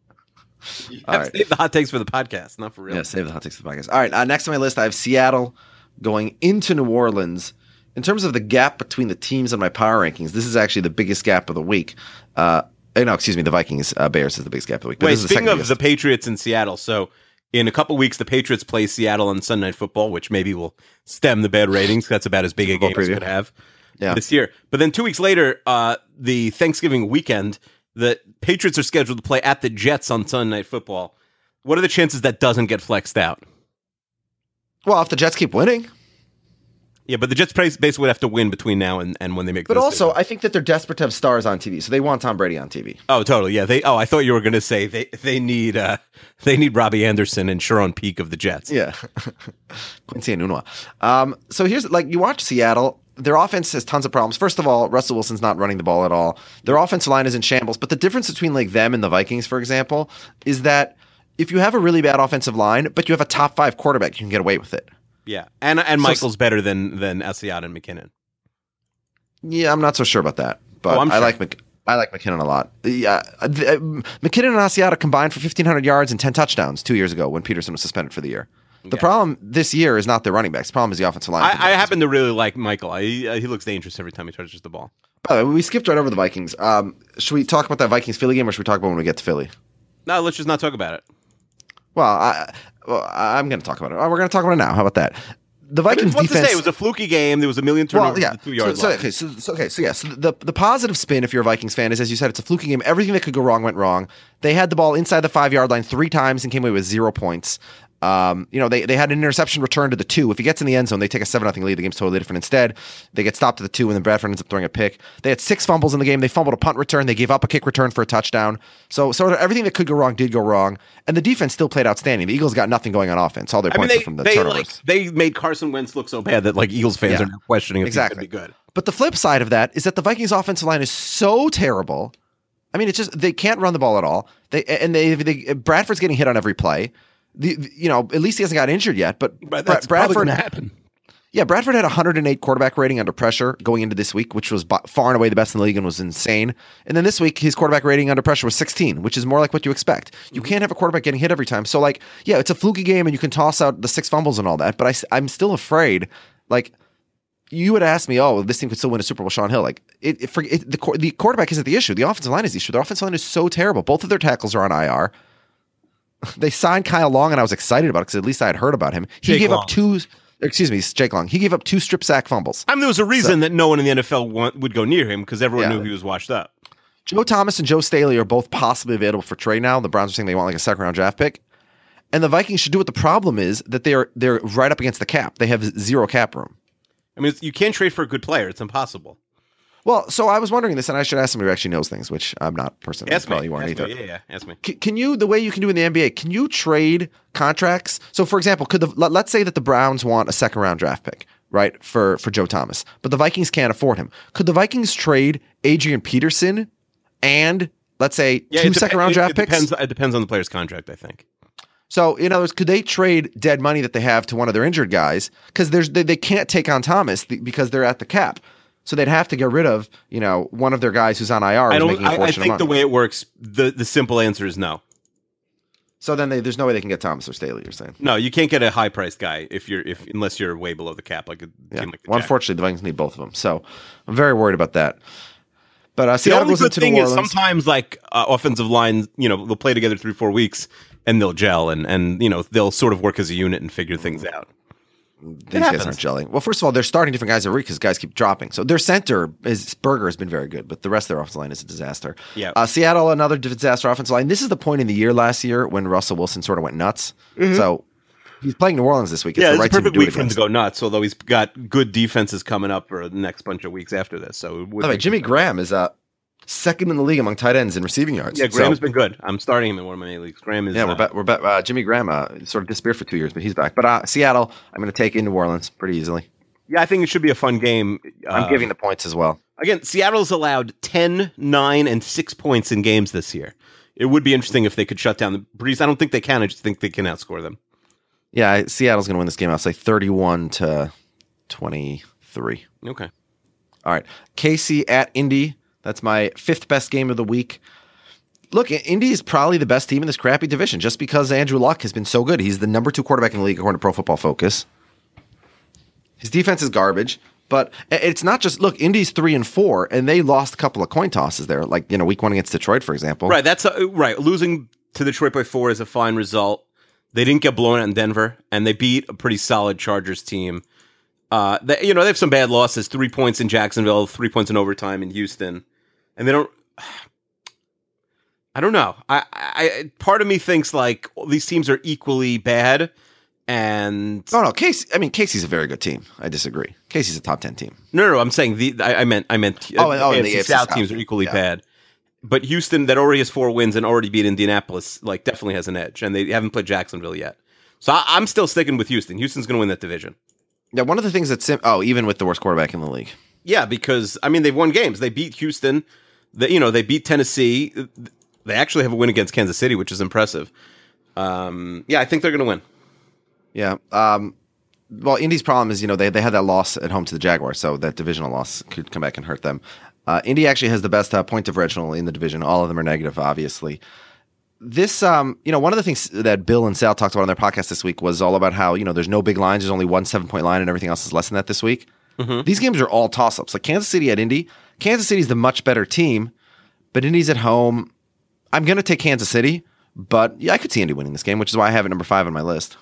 You have to save the hot takes for the podcast, not for real.
Yeah, save the hot takes for the podcast. All right, next on my list, I have Seattle going into New Orleans. In terms of the gap between the teams on my power rankings, this is actually the biggest gap of the week. The Vikings Bears is the biggest gap of the week.
Wait, speaking of the Patriots in Seattle, so in a couple weeks, the Patriots play Seattle on Sunday Night Football, which maybe will stem the bad ratings. That's about as big a game as it could have this year. But then 2 weeks later, the Thanksgiving weekend, the Patriots are scheduled to play at the Jets on Sunday Night Football. What are the chances that doesn't get flexed out?
Well, if the Jets keep winning.
Yeah, but the Jets basically would have to win between now and when they make.
But also, I think that they're desperate to have stars on TV, so they want Tom Brady on TV.
Oh, totally. Yeah. I thought you were going to say they need Robbie Anderson and Sharon Peake of the Jets.
Yeah, Quincy Enunwa. So here's you watch Seattle. Their offense has tons of problems. First of all, Russell Wilson's not running the ball at all. Their offensive line is in shambles. But the difference between them and the Vikings, for example, is that if you have a really bad offensive line, but you have a top 5 quarterback, you can get away with it.
Yeah, and Michael's better than Asiata and McKinnon.
Yeah, I'm not so sure about that, but
sure.
I like McKinnon a lot. McKinnon and Asiata combined for 1,500 yards and 10 touchdowns 2 years ago when Peterson was suspended for the year. The problem this year is not the running backs. The problem is the offensive line.
I happen to really like Michael. He looks dangerous every time he touches the ball.
By the way, we skipped right over the Vikings. Should we talk about that Vikings-Philly game, or should we talk about when we get to Philly?
No, let's just not talk about it.
Well, I'm going to talk about it. We're going to talk about it now. How about that? The Vikings defense.
To say? It was a fluky game. There was a million turnovers.
Well, yeah.
2 yards.
So the positive spin, if you're a Vikings fan, is as you said, it's a fluky game. Everything that could go wrong went wrong. They had the ball inside the 5-yard line 3 times and came away with 0 points. They had an interception return to the 2. If he gets in the end zone, they take a 7-0 lead. The game's totally different. Instead, they get stopped at the 2, and then Bradford ends up throwing a pick. They had 6 fumbles in the game. They fumbled a punt return. They gave up a kick return for a touchdown. So sort of everything that could go wrong did go wrong, and the defense still played outstanding. The Eagles got nothing going on offense. All their points are from the turnovers.
They made Carson Wentz look so bad that Eagles fans are now questioning if he's going to be good.
But the flip side of that is that the Vikings offensive line is so terrible. I mean, it's just they can't run the ball at all. Bradford's getting hit on every play. At least he hasn't got injured yet, but
that's probably going to happen.
Yeah, Bradford had 108 quarterback rating under pressure going into this week, which was far and away the best in the league and was insane. And then this week, his quarterback rating under pressure was 16, which is more like what you expect. You can't have a quarterback getting hit every time. So, it's a fluky game and you can toss out the 6 fumbles and all that, but I'm still afraid. You would ask me, this team could still win a Super Bowl with Sean Hill. The quarterback isn't the issue. The offensive line is the issue. Their offensive line is so terrible. Both of their tackles are on IR. They signed Kyle Long, and I was excited about it because at least I had heard about him. He gave up 2. Excuse me, Jake Long. He gave up 2 strip sack fumbles.
I mean, there was a reason that no one in the NFL would go near him because everyone knew he was washed up.
Joe Thomas and Joe Staley are both possibly available for trade now. The Browns are saying they want a second-round draft pick, and the Vikings should do it. The problem is that they're right up against the cap. They have 0 cap room.
I mean, you can't trade for a good player. It's impossible.
Well, so I was wondering this, and I should ask somebody who actually knows things, which I'm not personally.
Ask
Probably
me.
you aren't
Ask
either.
me. Yeah, ask me.
Can you, the way you can do in the NBA, can you trade contracts? So, for example, let's say that the Browns want a second round draft pick, right, for Joe Thomas, but the Vikings can't afford him. Could the Vikings trade Adrian Peterson and, let's say, two second round draft picks?
It depends on the player's contract, I think.
So, in other words, could they trade dead money that they have to one of their injured guys? Because they can't take on Thomas because they're at the cap. So they'd have to get rid of, one of their guys who's on IR.
I think the way it works, the simple answer is no.
So then there's no way they can get Thomas or Staley, you're saying?
No, you can't get a high priced guy unless you're way below the cap, like a team like the Jaguars.
Unfortunately, the Vikings need both of them. So I'm very worried about that. But
the
Seattle
only
goes
good
into
thing
New
is
Orleans.
sometimes offensive lines, they'll play together 3-4 weeks and they'll gel and they'll sort of work as a unit and figure things out.
These guys aren't gelling. Well, first of all, they're starting different guys every week because guys keep dropping. So their center, Berger, has been very good, but the rest of their offensive line is a disaster.
Yeah.
Seattle, another disaster offensive line. This is the point in the year last year when Russell Wilson sort of went nuts. Mm-hmm. So he's playing New Orleans this week. It's the right
it's a perfect
team to do
week for him to go nuts, although he's got good defenses coming up for the next bunch of weeks after this. So
by the way, Jimmy Graham is second in the league among tight ends in receiving yards.
Yeah, Graham's been good. I'm starting him in one of my leagues. Graham is.
Yeah, we're back. Jimmy Graham sort of disappeared for 2 years, but he's back. But Seattle, I'm going to take in New Orleans pretty easily.
Yeah, I think it should be a fun game.
I'm giving the points as well.
Again, Seattle's allowed 10, 9, and 6 points in games this year. It would be interesting if they could shut down the Breeze. I don't think they can. I just think they can outscore them.
Yeah, Seattle's going to win this game. I'll say 31-23.
Okay.
All right. KC at Indy. That's my fifth best game of the week. Look, Indy is probably the best team in this crappy division just because Andrew Luck has been so good. He's the number 2 quarterback in the league according to Pro Football Focus. His defense is garbage, but it's not just, look, Indy's 3-4, and they lost a couple of coin tosses there, like, week 1 against Detroit, for example.
Right, right. Losing to Detroit by 4 is a fine result. They didn't get blown out in Denver, and they beat a pretty solid Chargers team. They have some bad losses, 3 points in Jacksonville, 3 points in overtime in Houston. And they don't. I don't know. I part of me thinks like these teams are equally bad, and
no. Casey's a very good team. I disagree. Casey's a top 10 team.
No. I'm saying I meant.
The AFC
South teams are equally bad, but Houston that already has 4 wins and already beat Indianapolis like definitely has an edge, and they haven't played Jacksonville yet. So I'm still sticking with Houston. Houston's going to win that division.
Yeah, one of the things that's even with the worst quarterback in the league.
Yeah, because they've won games. They beat Houston. They beat Tennessee. They actually have a win against Kansas City, which is impressive. I think they're going to win.
Yeah. Well, Indy's problem is, they had that loss at home to the Jaguars, so that divisional loss could come back and hurt them. Indy actually has the best point differential in the division. All of them are negative, obviously. This, one of the things that Bill and Sal talked about on their podcast this week was all about how, there's no big lines. There's only 1 7-point line and everything else is less than that this week. Mm-hmm. These games are all toss-ups. Like Kansas City at Indy. Kansas City's the much better team, but Indy's at home. I'm going to take Kansas City, but I could see Indy winning this game, which is why I have it number 5 on my list.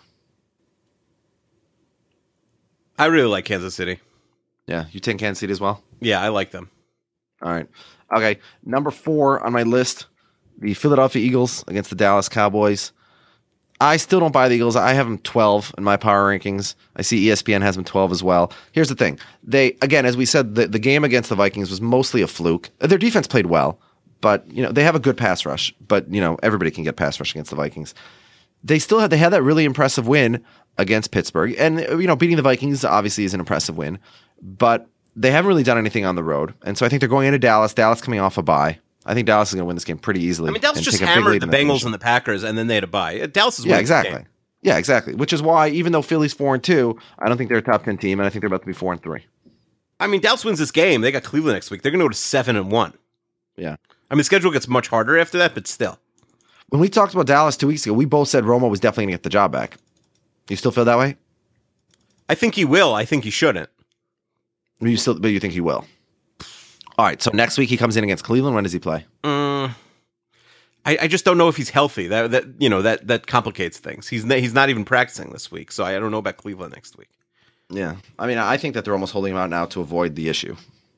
I really like Kansas City.
Yeah, you take Kansas City as well?
Yeah, I like them.
All right. Okay, number 4 on my list, the Philadelphia Eagles against the Dallas Cowboys. I still don't buy the Eagles. I have them 12 in my power rankings. I see ESPN has them 12 as well. Here's the thing. They, again, as we said, the game against the Vikings was mostly a fluke. Their defense played well, but they have a good pass rush. But everybody can get pass rush against the Vikings. They had that really impressive win against Pittsburgh, and beating the Vikings obviously is an impressive win, but they haven't really done anything on the road. And so I think they're going into Dallas. Dallas coming off a bye. I think Dallas is going to win this game pretty easily.
Dallas just hammered the Bengals and the Packers, and then they had a bye. Dallas is winning
exactly.
the game.
Yeah, exactly. Which is why, even though Philly's 4-2, I don't think they're a top 10 team, and I think they're about to be 4-3.
Dallas wins this game. They got Cleveland next week. They're going to go to 7-1.
Yeah.
The schedule gets much harder after that, but still.
When we talked about Dallas 2 weeks ago, we both said Romo was definitely going to get the job back. You still feel that way?
I think he will. I think he shouldn't.
But you think he will? All right, so next week he comes in against Cleveland. When does he play?
I just don't know if he's healthy. That complicates things. He's not even practicing this week, so I don't know about Cleveland next week.
Yeah, I think that they're almost holding him out now to avoid the issue.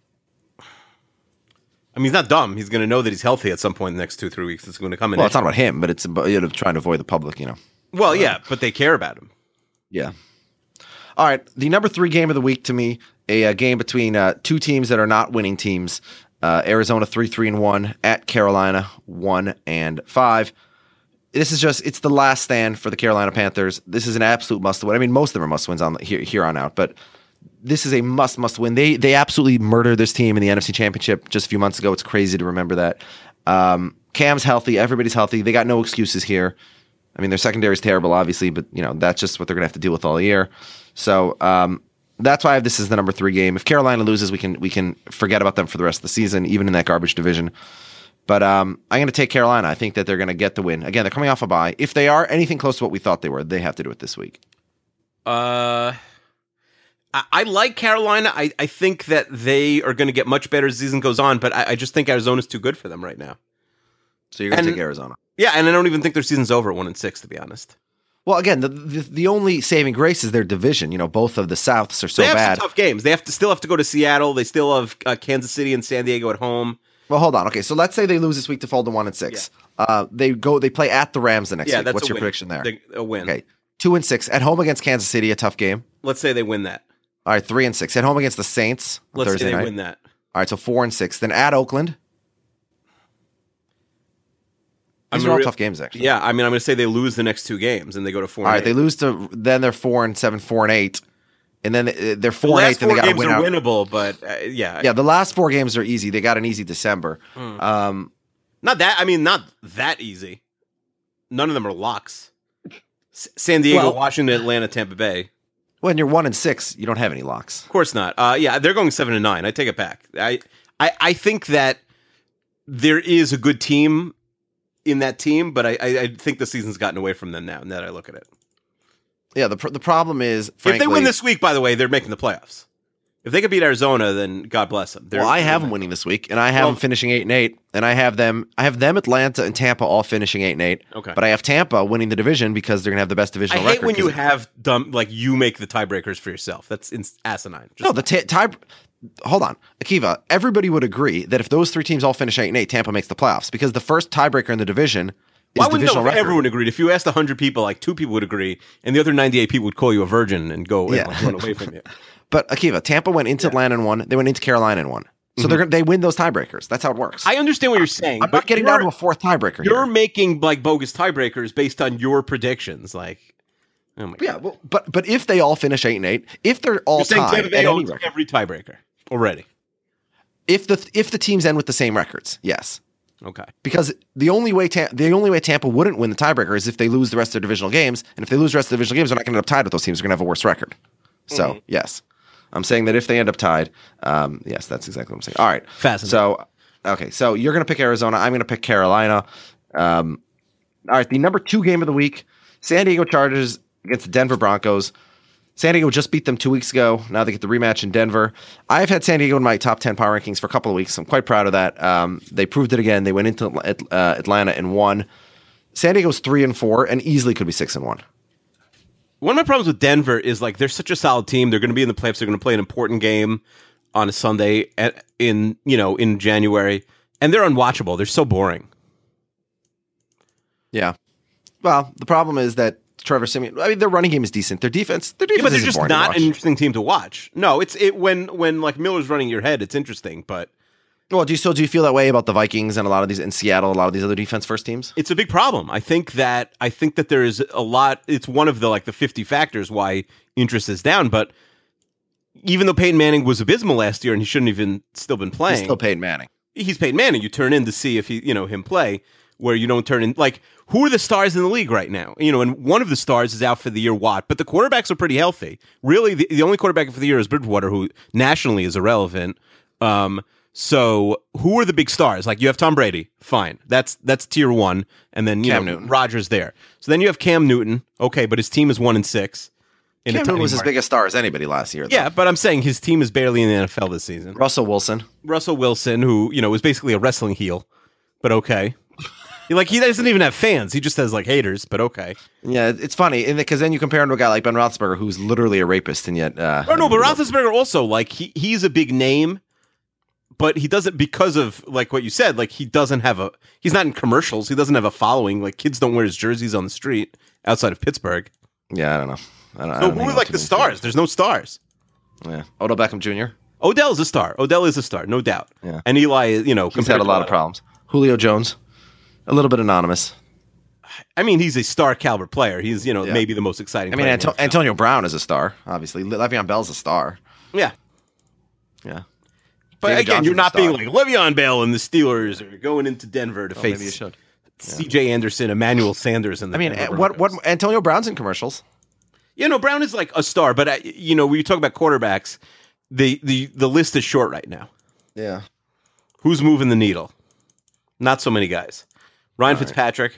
He's not dumb. He's going to know that he's healthy at some point in the next 2-3 weeks. It's going to come in.
Well, it's not about him, but it's about trying to avoid the public.
Well, yeah, but they care about him.
Yeah. All right, the number 3 game of the week to me a game between two teams that are not winning teams. Arizona 3-3-1 at Carolina 1-5. It's the last stand for the Carolina Panthers. This is an absolute must-win. I mean, most of them are must-wins on here on out, but this is a must-win. They absolutely murdered this team in the NFC Championship just a few months ago. It's crazy to remember that. Cam's healthy. Everybody's healthy. They got no excuses here. I mean, their secondary is terrible, obviously, but that's just what they're going to have to deal with all year. So that's why I have this as the number 3 game. If Carolina loses, we can forget about them for the rest of the season, even in that garbage division. But I'm going to take Carolina. I think that they're going to get the win. Again, they're coming off a bye. If they are anything close to what we thought they were, they have to do it this week.
I like Carolina. I think that they are going to get much better as the season goes on, but I just think Arizona's too good for them right now.
So you're going to take Arizona.
Yeah, and I don't even think their season's over at 1-6, to be honest.
Well, again, the only saving grace is their division. Both of the Souths are so bad.
They have some tough games. They still have to go to Seattle. They still have Kansas City and San Diego at home.
Well, hold on. Okay, so let's say they lose this week to fall to 1-6. Yeah. They play at the Rams the next week.
That's
What's your
win.
prediction there?
A win.
Okay, 2-6 at home against Kansas City, a tough game.
Let's say they win that.
All right, 3-6 at home against the Saints.
Let's
Thursday
say they
night.
win that.
All right, so 4-6. Then at Oakland. These are all tough games, actually.
Yeah, I mean, I'm going to say they lose the next 2 games and they go to 4-8.
All right, they lose to. Then they're 4-7, 4-8, and then they're 4-8.
The last 4
then they got to
games
win
are
out.
winnable, but yeah.
Yeah, the last 4 games are easy. They got an easy December.
Not that easy. None of them are locks. San Diego, Washington, Atlanta, Tampa Bay.
When you're 1-6, you don't have any locks.
Of course not. Yeah, they're going 7-9. I take it back. I think that there is a good team in that team, but I think the season's gotten away from them now that I look at it.
Yeah, the problem is, frankly,
if they win this week, by the way, they're making the playoffs. If they could beat Arizona, then God bless them.
I have them winning this week, and I have them finishing 8-8, and I have them, Atlanta, and Tampa all finishing 8-8.
Okay,
but I have Tampa winning the division because they're going to have the best divisional record.
I hate when you have you make the tiebreakers for yourself. That's asinine.
Hold on, Akiva. Everybody would agree that if those 3 teams all finish 8-8, Tampa makes the playoffs because the first tiebreaker in the division is divisional record.
Everyone agreed. If you asked 100 people, 2 people would agree, and the other 98 people would call you a virgin and go and run away from you.
But Akiva, Tampa went into Atlanta and won. They went into Carolina and won. So they win those tiebreakers. That's how it works.
I understand what you're saying.
I'm not getting down to a 4th tiebreaker.
You're making bogus tiebreakers based on your predictions. Oh my God.
Well, but if they all finish 8-8, if they're all tied at any record,
every tiebreaker already.
If the teams end with the same records, yes.
Okay.
Because the only way Tampa wouldn't win the tiebreaker is if they lose the rest of their divisional games, and if they lose the rest of the divisional games, they're not going to end up tied with those teams. They're going to have a worse record. So yes. I'm saying that if they end up tied, yes, that's exactly what I'm saying. All right.
Fascinating.
So you're going to pick Arizona. I'm going to pick Carolina. All right, the number 2 game of the week, San Diego Chargers against the Denver Broncos. San Diego just beat them 2 weeks ago. Now they get the rematch in Denver. I've had San Diego in my top 10 power rankings for a couple of weeks. I'm quite proud of that. They proved it again. They went into Atlanta and won. San Diego's 3-4 and easily could be 6-1.
One of my problems with Denver is they're such a solid team. They're going to be in the playoffs. They're going to play an important game on a Sunday in January, and they're unwatchable. They're so boring.
Yeah. Well, the problem is that Trevor Siemian. I mean, their running game is decent. Their defense.
But they're just not an interesting team to watch. No, when Miller's running your head, it's interesting, but.
Well, do you feel that way about the Vikings and a lot of these in Seattle, a lot of these other defense first teams?
It's a big problem. I think that there is a lot. It's one of the 50 factors why interest is down. But even though Peyton Manning was abysmal last year and he shouldn't even still been playing,
he's still Peyton Manning.
He's Peyton Manning. You turn in to see if him play. Where you don't turn in who are the stars in the league right now? And one of the stars is out for the year, Watt, but the quarterbacks are pretty healthy. Really, the only quarterback for the year is Bridgewater, who nationally is irrelevant. So who are the big stars? You have Tom Brady, fine. That's tier 1, and then
Cam Newton.
Rodgers there. So then you have Cam Newton, okay, but his team is 1-6.
Cam Newton was as big a star as anybody last year, though.
Yeah, but I'm saying his team is barely in the NFL this season.
Russell Wilson,
who was basically a wrestling heel, but okay. He doesn't even have fans. He just has haters, but okay.
Yeah, it's funny because then you compare him to a guy like Ben Roethlisberger, who's literally a rapist, and yet.
But Roethlisberger also he's a big name, but he doesn't because of what you said. He doesn't have he's not in commercials. He doesn't have a following. Kids don't wear his jerseys on the street outside of Pittsburgh.
Yeah, I don't know.
Who are the stars? There's no stars.
Yeah. Odell Beckham Jr.
Odell's a star. Odell is a star, no doubt.
Yeah.
And Eli,
He's had
compared
a
to
lot of problems. Julio Jones, a little bit anonymous.
I mean, he's a star caliber player. He's, maybe the most exciting player.
Antonio Brown is a star, obviously. Le'Veon Bell's a star.
Yeah.
Yeah.
But
David
again,
Johnson's
you're not
a
being
star.
like Le'Veon Bell and the Steelers are going into Denver to face
Maybe you should.
C.J. Anderson, Emmanuel Sanders, and the Denver
what
Broncos.
Antonio Brown's in commercials.
Brown is like a star, but when you talk about quarterbacks, the list is short right now.
Yeah.
Who's moving the needle? Not so many guys. Ryan Fitzpatrick.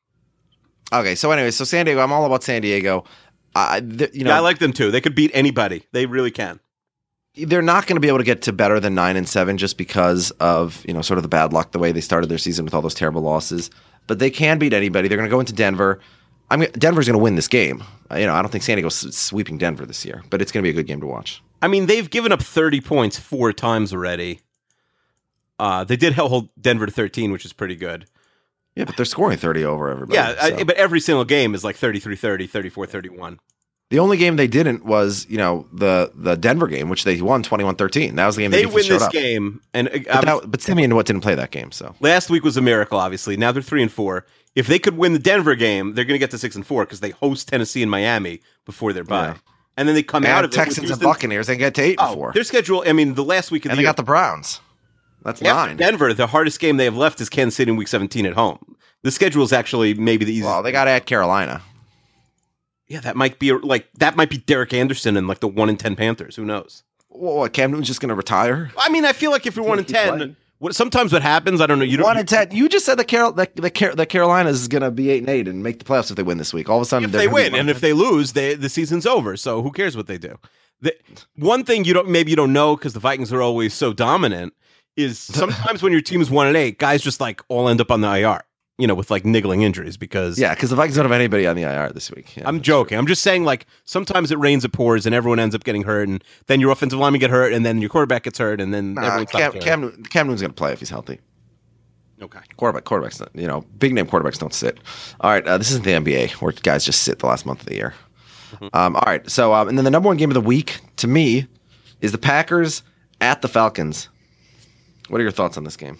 Okay, so anyway, San Diego, I'm all about San Diego.
I like them too. They could beat anybody. They really can.
They're not going to be able to get to better than 9-7 just because of sort of the bad luck, the way they started their season with all those terrible losses. But they can beat anybody. They're going to go into Denver. Denver's going to win this game. I don't think San Diego's sweeping Denver this year, but it's going to be a good game to watch.
I mean, they've given up 30 points 4 times already. They did hold Denver to 13, which is pretty good.
Yeah, but they're scoring 30 over everybody.
Yeah, but every single game is like 33-30, 34-31.
The only game they didn't was, the Denver game, which they won 21-13. That was the game
they win this game, and
but Simeon didn't play that game. So
last week was a miracle. Obviously, now they're 3-4. If they could win the Denver game, they're going to get to 6-4 because they host Tennessee and Miami before their bye, and then they come out of
Texans and Buccaneers and get to 8-4.
Their schedule. I mean, the last week of
and
the
they
year,
got the Browns. That's
after
9.
Denver, the hardest game they have left is Kansas City in Week 17 at home. The schedule is actually maybe the easiest.
Well, they got at Carolina.
Yeah, that might be Derek Anderson and like the 1-10 Panthers. Who knows?
What, Cam Newton's just going to retire?
I mean, I feel like if you're 1-10, sometimes what happens, I don't know. You don't
1-10. You just said that Carolina is going to be 8-8 and make the playoffs if they win this week. All of a sudden,
if they win, and if they lose, the season's over. So who cares what they do? One thing you don't know because the Vikings are always so dominant is sometimes when your team is 1-8, guys just like all end up on the IR. With like niggling injuries because
the Vikings don't have anybody on the IR this week. Yeah,
I'm joking. True. I'm just saying like sometimes it rains, it pours, and everyone ends up getting hurt, and then your offensive lineman get hurt, and then your quarterback gets hurt, and then
Cam Newton's going to play if he's healthy.
Okay.
Quarterbacks, big name quarterbacks don't sit. All right, this isn't the NBA where guys just sit the last month of the year. Mm-hmm. All right, so and then the number one game of the week to me is the Packers at the Falcons. What are your thoughts on this game?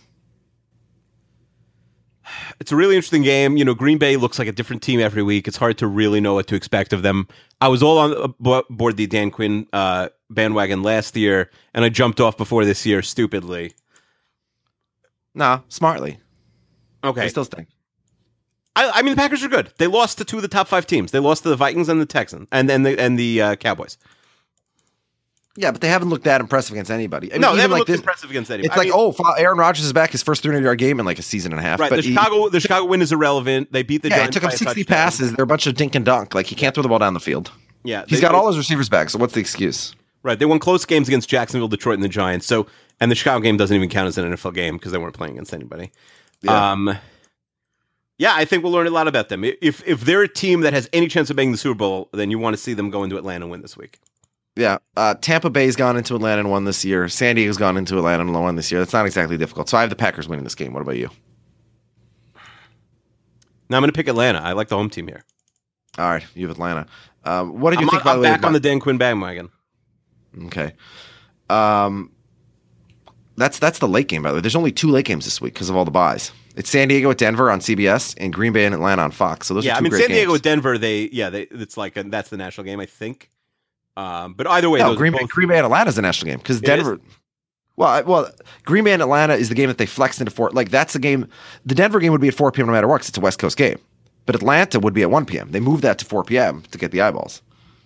It's a really interesting game. Green Bay looks like a different team every week. It's hard to really know what to expect of them. I was all on board the Dan Quinn bandwagon last year, and I jumped off before this year stupidly.
Nah, smartly.
Okay.
I still think.
I mean, the Packers are good. They lost to 2 of the top 5 teams. They lost to the Vikings and the Texans and the Cowboys.
Yeah, but they haven't looked that impressive against anybody.
They haven't looked impressive against anybody.
It's Aaron Rodgers is back, his first 300-yard game in like a season and a half.
Right,
but
the Chicago win is irrelevant. They beat the Giants.
It took him 60 passes. They're a bunch of dink and dunk. Like, he can't throw the ball down the field.
Yeah.
He's got all his receivers back, so what's the excuse?
Right, they won close games against Jacksonville, Detroit, and the Giants. And the Chicago game doesn't even count as an NFL game because they weren't playing against anybody. Yeah. I think we'll learn a lot about them. If they're a team that has any chance of making the Super Bowl, then you want to see them go into Atlanta and win this week. Yeah,
Tampa Bay's gone into Atlanta and won this year. San Diego's gone into Atlanta and won this year. That's not exactly difficult. So I have the Packers winning this game. What about you?
Now I'm going to pick Atlanta. I like the home team here.
All right, you have Atlanta. What did you think? By the way,
back on the Dan Quinn bandwagon.
Okay, that's the late game. By the way, there's only 2 late games this week because of all the buys. It's San Diego at Denver on CBS and Green Bay and Atlanta on Fox. So those are 2 great
San Diego
games.
at Denver. It's like that's the national game, I think. But either way,
Green Bay and Atlanta is the national game because Denver. Well, Green Bay and Atlanta is the game that they flexed into 4. Like that's the game. The Denver game would be at 4 p.m. no matter what because it's a West Coast game. But Atlanta would be at 1 p.m. They moved that to 4 p.m. to get the eyeballs.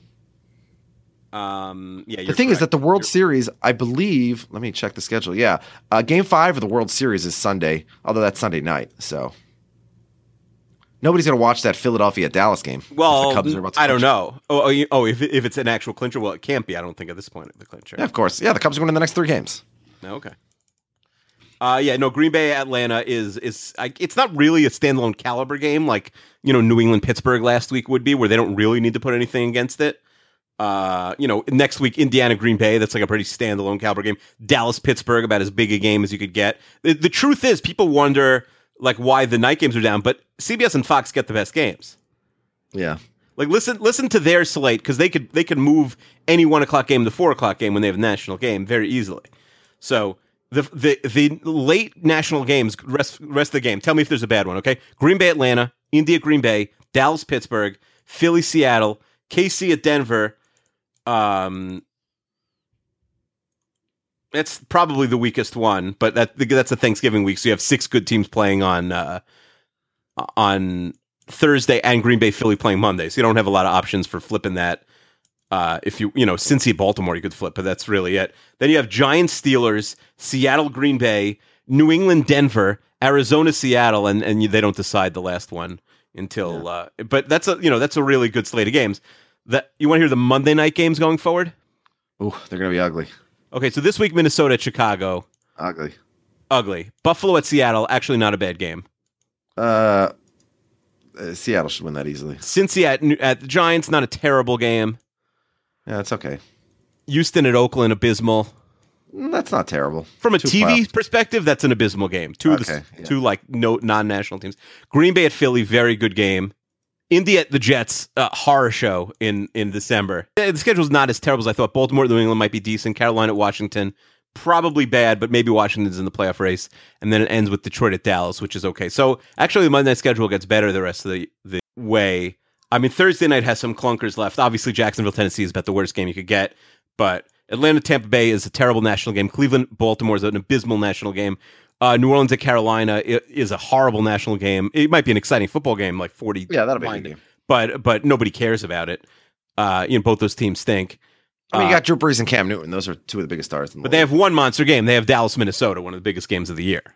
The
thing is that the World Series, I believe. Let me check the schedule. Yeah, Game 5 of the World Series is Sunday, although that's Sunday night. So nobody's going to watch that Philadelphia-Dallas game.
Well,
the Cubs are about to
I don't know. If it's an actual clincher, well, it can't be. I don't think at this point the clincher.
Yeah, of course. Yeah, the Cubs are winning the next 3 games.
Okay. Green Bay Atlanta is it's not really a standalone caliber game like New England Pittsburgh last week would be, where they don't really need to put anything against it. Next week Indiana Green Bay, that's like a pretty standalone caliber game. Dallas Pittsburgh, about as big a game as you could get. The truth is, people wonder like why the night games are down, but CBS and Fox get the best games.
Yeah.
Like listen to their slate because they could move any 1 o'clock game to 4 o'clock game when they have a national game very easily. So the late national games, rest of the game. Tell me if there's a bad one. Okay, Green Bay, Atlanta, Indy at Green Bay, Dallas, Pittsburgh, Philly, Seattle, KC at Denver. That's probably the weakest one, but that's a Thanksgiving week, so you have 6 good teams playing on Thursday and Green Bay, Philly playing Monday. So you don't have a lot of options for flipping that. If Cincy, Baltimore, you could flip, but that's really it. Then you have Giants, Steelers, Seattle, Green Bay, New England, Denver, Arizona, Seattle, and they don't decide the last one until. But that's a really good slate of games. That you want to hear the Monday night games going forward?
Ooh, they're gonna be ugly.
Okay, so this week Minnesota at Chicago,
Ugly.
Buffalo at Seattle, actually not a bad game.
Seattle should win that easily.
Cincy at the Giants, not a terrible game.
Yeah, it's okay.
Houston at Oakland, abysmal.
That's not terrible.
From a TV perspective, that's an abysmal game. Two non-national teams. Green Bay at Philly, very good game. Indy at the Jets, horror show in December. The schedule's not as terrible as I thought. Baltimore at New England might be decent. Carolina at Washington, probably bad, but maybe Washington's in the playoff race. And then it ends with Detroit at Dallas, which is okay. So actually, the Monday night schedule gets better the rest of the way. I mean, Thursday night has some clunkers left. Obviously, Jacksonville, Tennessee is about the worst game you could get. But Atlanta, Tampa Bay is a terrible national game. Cleveland, Baltimore is an abysmal national game. New Orleans at Carolina is a horrible national game. It might be an exciting football game, like 40.
Yeah, that'll be a good game.
But nobody cares about it. Both those teams stink.
I mean, you got Drew Brees and Cam Newton. Those are two of the biggest stars.
But they have one monster game. They have Dallas, Minnesota, one of the biggest games of the year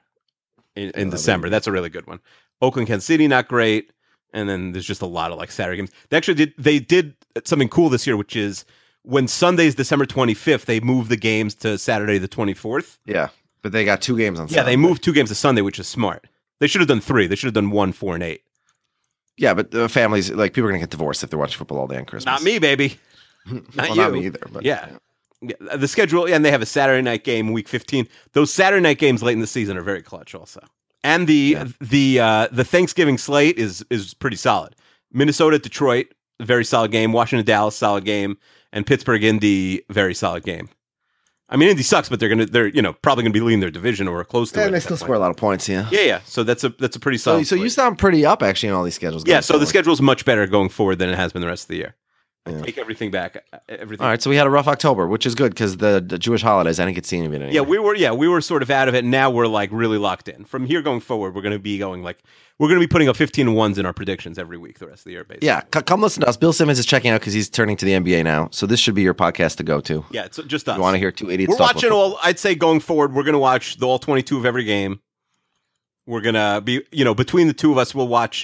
in December. That's a really good one. Oakland, Kansas City, not great. And then there's just a lot of Saturday games. They did something cool this year, which is when Sunday's December 25th, they moved the games to Saturday the 24th.
Yeah. But they got 2 games on Sunday.
Yeah, they moved 2 games to Sunday, which is smart. They should have done 3. They should have done 1, 4, and 8.
Yeah, but the families, people are going to get divorced if they're watching football all day on Christmas.
Not me, baby.
Not me either. But,
yeah. The schedule, and they have a Saturday night game, week 15. Those Saturday night games late in the season are very clutch also. And the Thanksgiving slate is pretty solid. Minnesota, Detroit, very solid game. Washington, Dallas, solid game. And Pittsburgh, Indy, very solid game. I mean, Indy sucks, but they're probably gonna be leading their division or close to it.
And they still score a lot of points, yeah.
Yeah. So that's a pretty solid.
So you sound pretty up actually on all these schedules.
Yeah. So the schedule's much better going forward than it has been the rest of the year. Yeah. Take everything back. Everything.
All right. So we had a rough October, which is good because the Jewish holidays, I didn't get to see any of it anymore.
Yeah, we were sort of out of it. And now we're really locked in. From here going forward, we're gonna be putting up 15-1s in our predictions every week the rest of the year, basically.
Yeah, come listen to us. Bill Simmons is checking out because he's turning to the NBA now. So this should be your podcast to go to.
Yeah, it's just us.
You want to hear 2 idiots?
We're watching I'd say going forward, we're going to watch all 22 of every game. We're going to be, between the two of us, we'll watch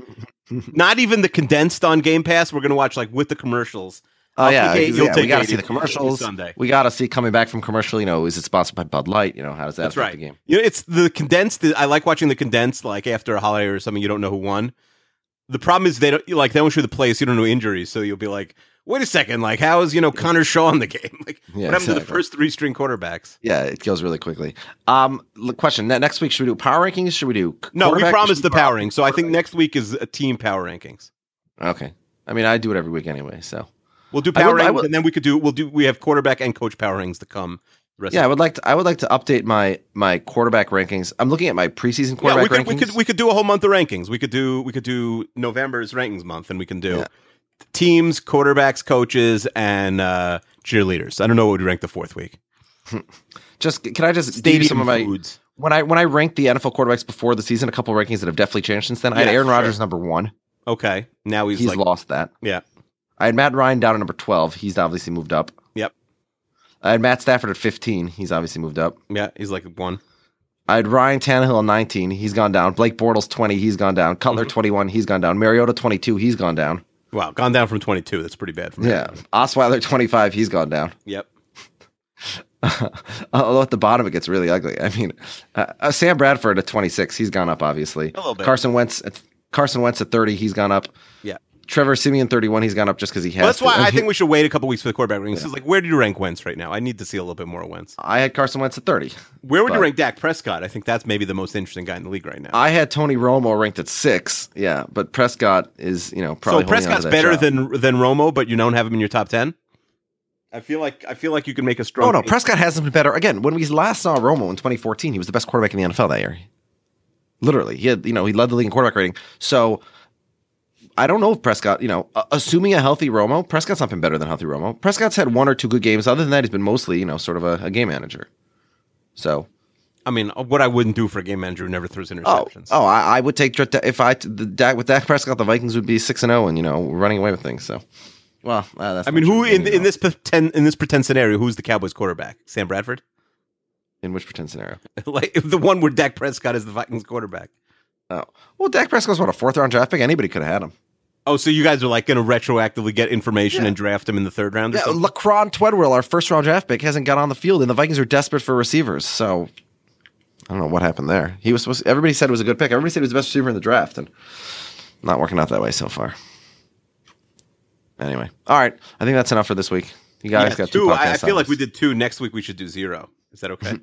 not even the condensed on Game Pass. We're going to watch with the commercials.
Oh, yeah. We got to see the commercials. Sunday. We got to see coming back from commercial, is it sponsored by Bud Light? How does that affect the game?
It's the condensed. I like watching the condensed, after a holiday or something, you don't know who won. The problem is they don't show the plays, so you don't know injuries. So you'll be like, wait a second, how is, Connor Shaw in the game? What happened to the first 3 string quarterbacks?
Yeah, it goes really quickly. Question, next week, should we do power rankings? Should we do
No, we promised the power rankings. So I think next week is a team power rankings.
Okay. I mean, I do it every week anyway, so.
We'll do power rankings, and then we have quarterback and coach power rankings to come.
I would like to update my quarterback rankings. I'm looking at my preseason quarterback rankings.
We could do a whole month of rankings. We could do November's rankings month, and we can do teams, quarterbacks, coaches, and cheerleaders. I don't know what would rank the 4th week.
Can I just
Stadium
give you some of my
foods.
When I ranked the NFL quarterbacks before the season, a couple of rankings that have definitely changed since then. I had Aaron Rodgers number 1.
Okay, now he's
lost that.
Yeah.
I had Matt Ryan down at number 12. He's obviously moved up.
Yep.
I had Matt Stafford at 15. He's obviously moved up.
Yeah, he's 1.
I had Ryan Tannehill at 19. He's gone down. Blake Bortles 20. He's gone down. Cutler 21. He's gone down. Mariota 22. He's gone down.
Wow, gone down from 22. That's pretty bad for me.
Yeah. Osweiler 25. He's gone down.
Yep.
Although at the bottom it gets really ugly. I mean, Sam Bradford at 26. He's gone up, obviously.
A little bit.
Carson Wentz at 30. He's gone up.
Yeah.
Trevor Siemian 31. He's gone up just because he has.
Well, that's
to.
why I think we should wait a couple weeks for the quarterback rankings.
Yeah.
Like, where do you rank Wentz right now? I need to see a little bit more of Wentz.
I had Carson Wentz at 30.
Where would you rank Dak Prescott? I think that's maybe the most interesting guy in the league right now.
I had Tony Romo ranked at 6. Yeah, but Prescott is probably.
So Prescott's better than Romo, but you don't have him in your top 10. I feel like you can make a strong.
Oh no,
case.
Prescott hasn't been better. Again, when we last saw Romo in 2014, he was the best quarterback in the NFL that year. Literally, he had he led the league in quarterback rating. So I don't know if Prescott, assuming a healthy Romo, Prescott's not been better than healthy Romo. Prescott's had 1 or 2 good games. Other than that, he's been mostly sort of a game manager. So.
I mean, what I wouldn't do for a game manager who never throws interceptions.
I would take with Dak Prescott, the Vikings would be 6-0 and running away with things. So, well, that's.
I mean, who in this pretend scenario? Who's the Cowboys quarterback? Sam Bradford.
In which pretend scenario?
Like the one where Dak Prescott is the Vikings quarterback.
Oh well, Dak Prescott's what, a 4th round draft pick? Anybody could have had him.
Oh, so you guys are like going to retroactively get information and draft him in the 3rd round?
Yeah, Lacron Twedwell, our 1st round draft pick, hasn't got on the field, and the Vikings are desperate for receivers. So. I don't know what happened there. He was supposed to, everybody said it was a good pick. Everybody said he was the best receiver in the draft, and not working out that way so far. Anyway, all right. I think that's enough for this week. You guys got 2 podcasts.
I feel like we did 2. Next week we should do 0. Is that okay?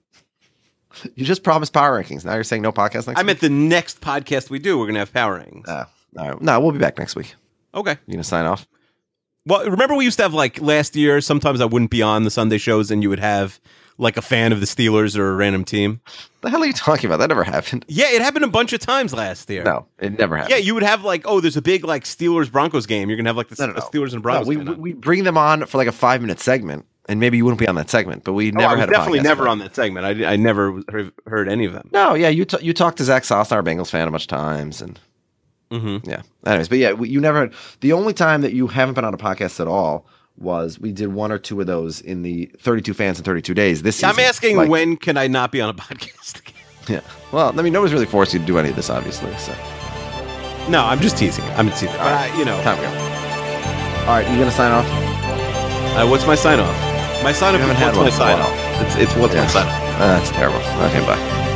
You just promised power rankings. Now you're saying no podcast next week?
I meant the next podcast we do, we're going to have power rankings.
All right. No, we'll be back next week.
Okay.
You going to sign off?
Well, remember we used to have, like, last year, sometimes I wouldn't be on the Sunday shows, and you would have like a fan of the Steelers or a random team.
The hell are you talking about? That never happened.
Yeah, it happened a bunch of times last year.
No, it never happened.
Yeah, you would have like, there's a big like Steelers-Broncos game. You're going to have like the Steelers and Broncos.
No, we bring them on for like a 5-minute segment, and maybe you wouldn't be on that segment, but we never had a
definitely
podcast
never on that segment. I never heard any of them.
No, yeah, you talked to Zach Sosna, our Bengals fan, a bunch of times, and yeah. Anyways, but yeah, you never had, the only time that you haven't been on a podcast at all was we did 1 or 2 of those in the 32 fans in 32 days this season.
I'm asking when can I not be on a podcast again?
Yeah. Well, I mean, nobody's really forced you to do any of this, obviously. So.
No, I'm just teasing. I'm teasing.
All right. Time to go. All right, you going to sign off?
What's my sign off? My sign off is what's my sign off. It's what's my sign off.
That's terrible. Okay, bye.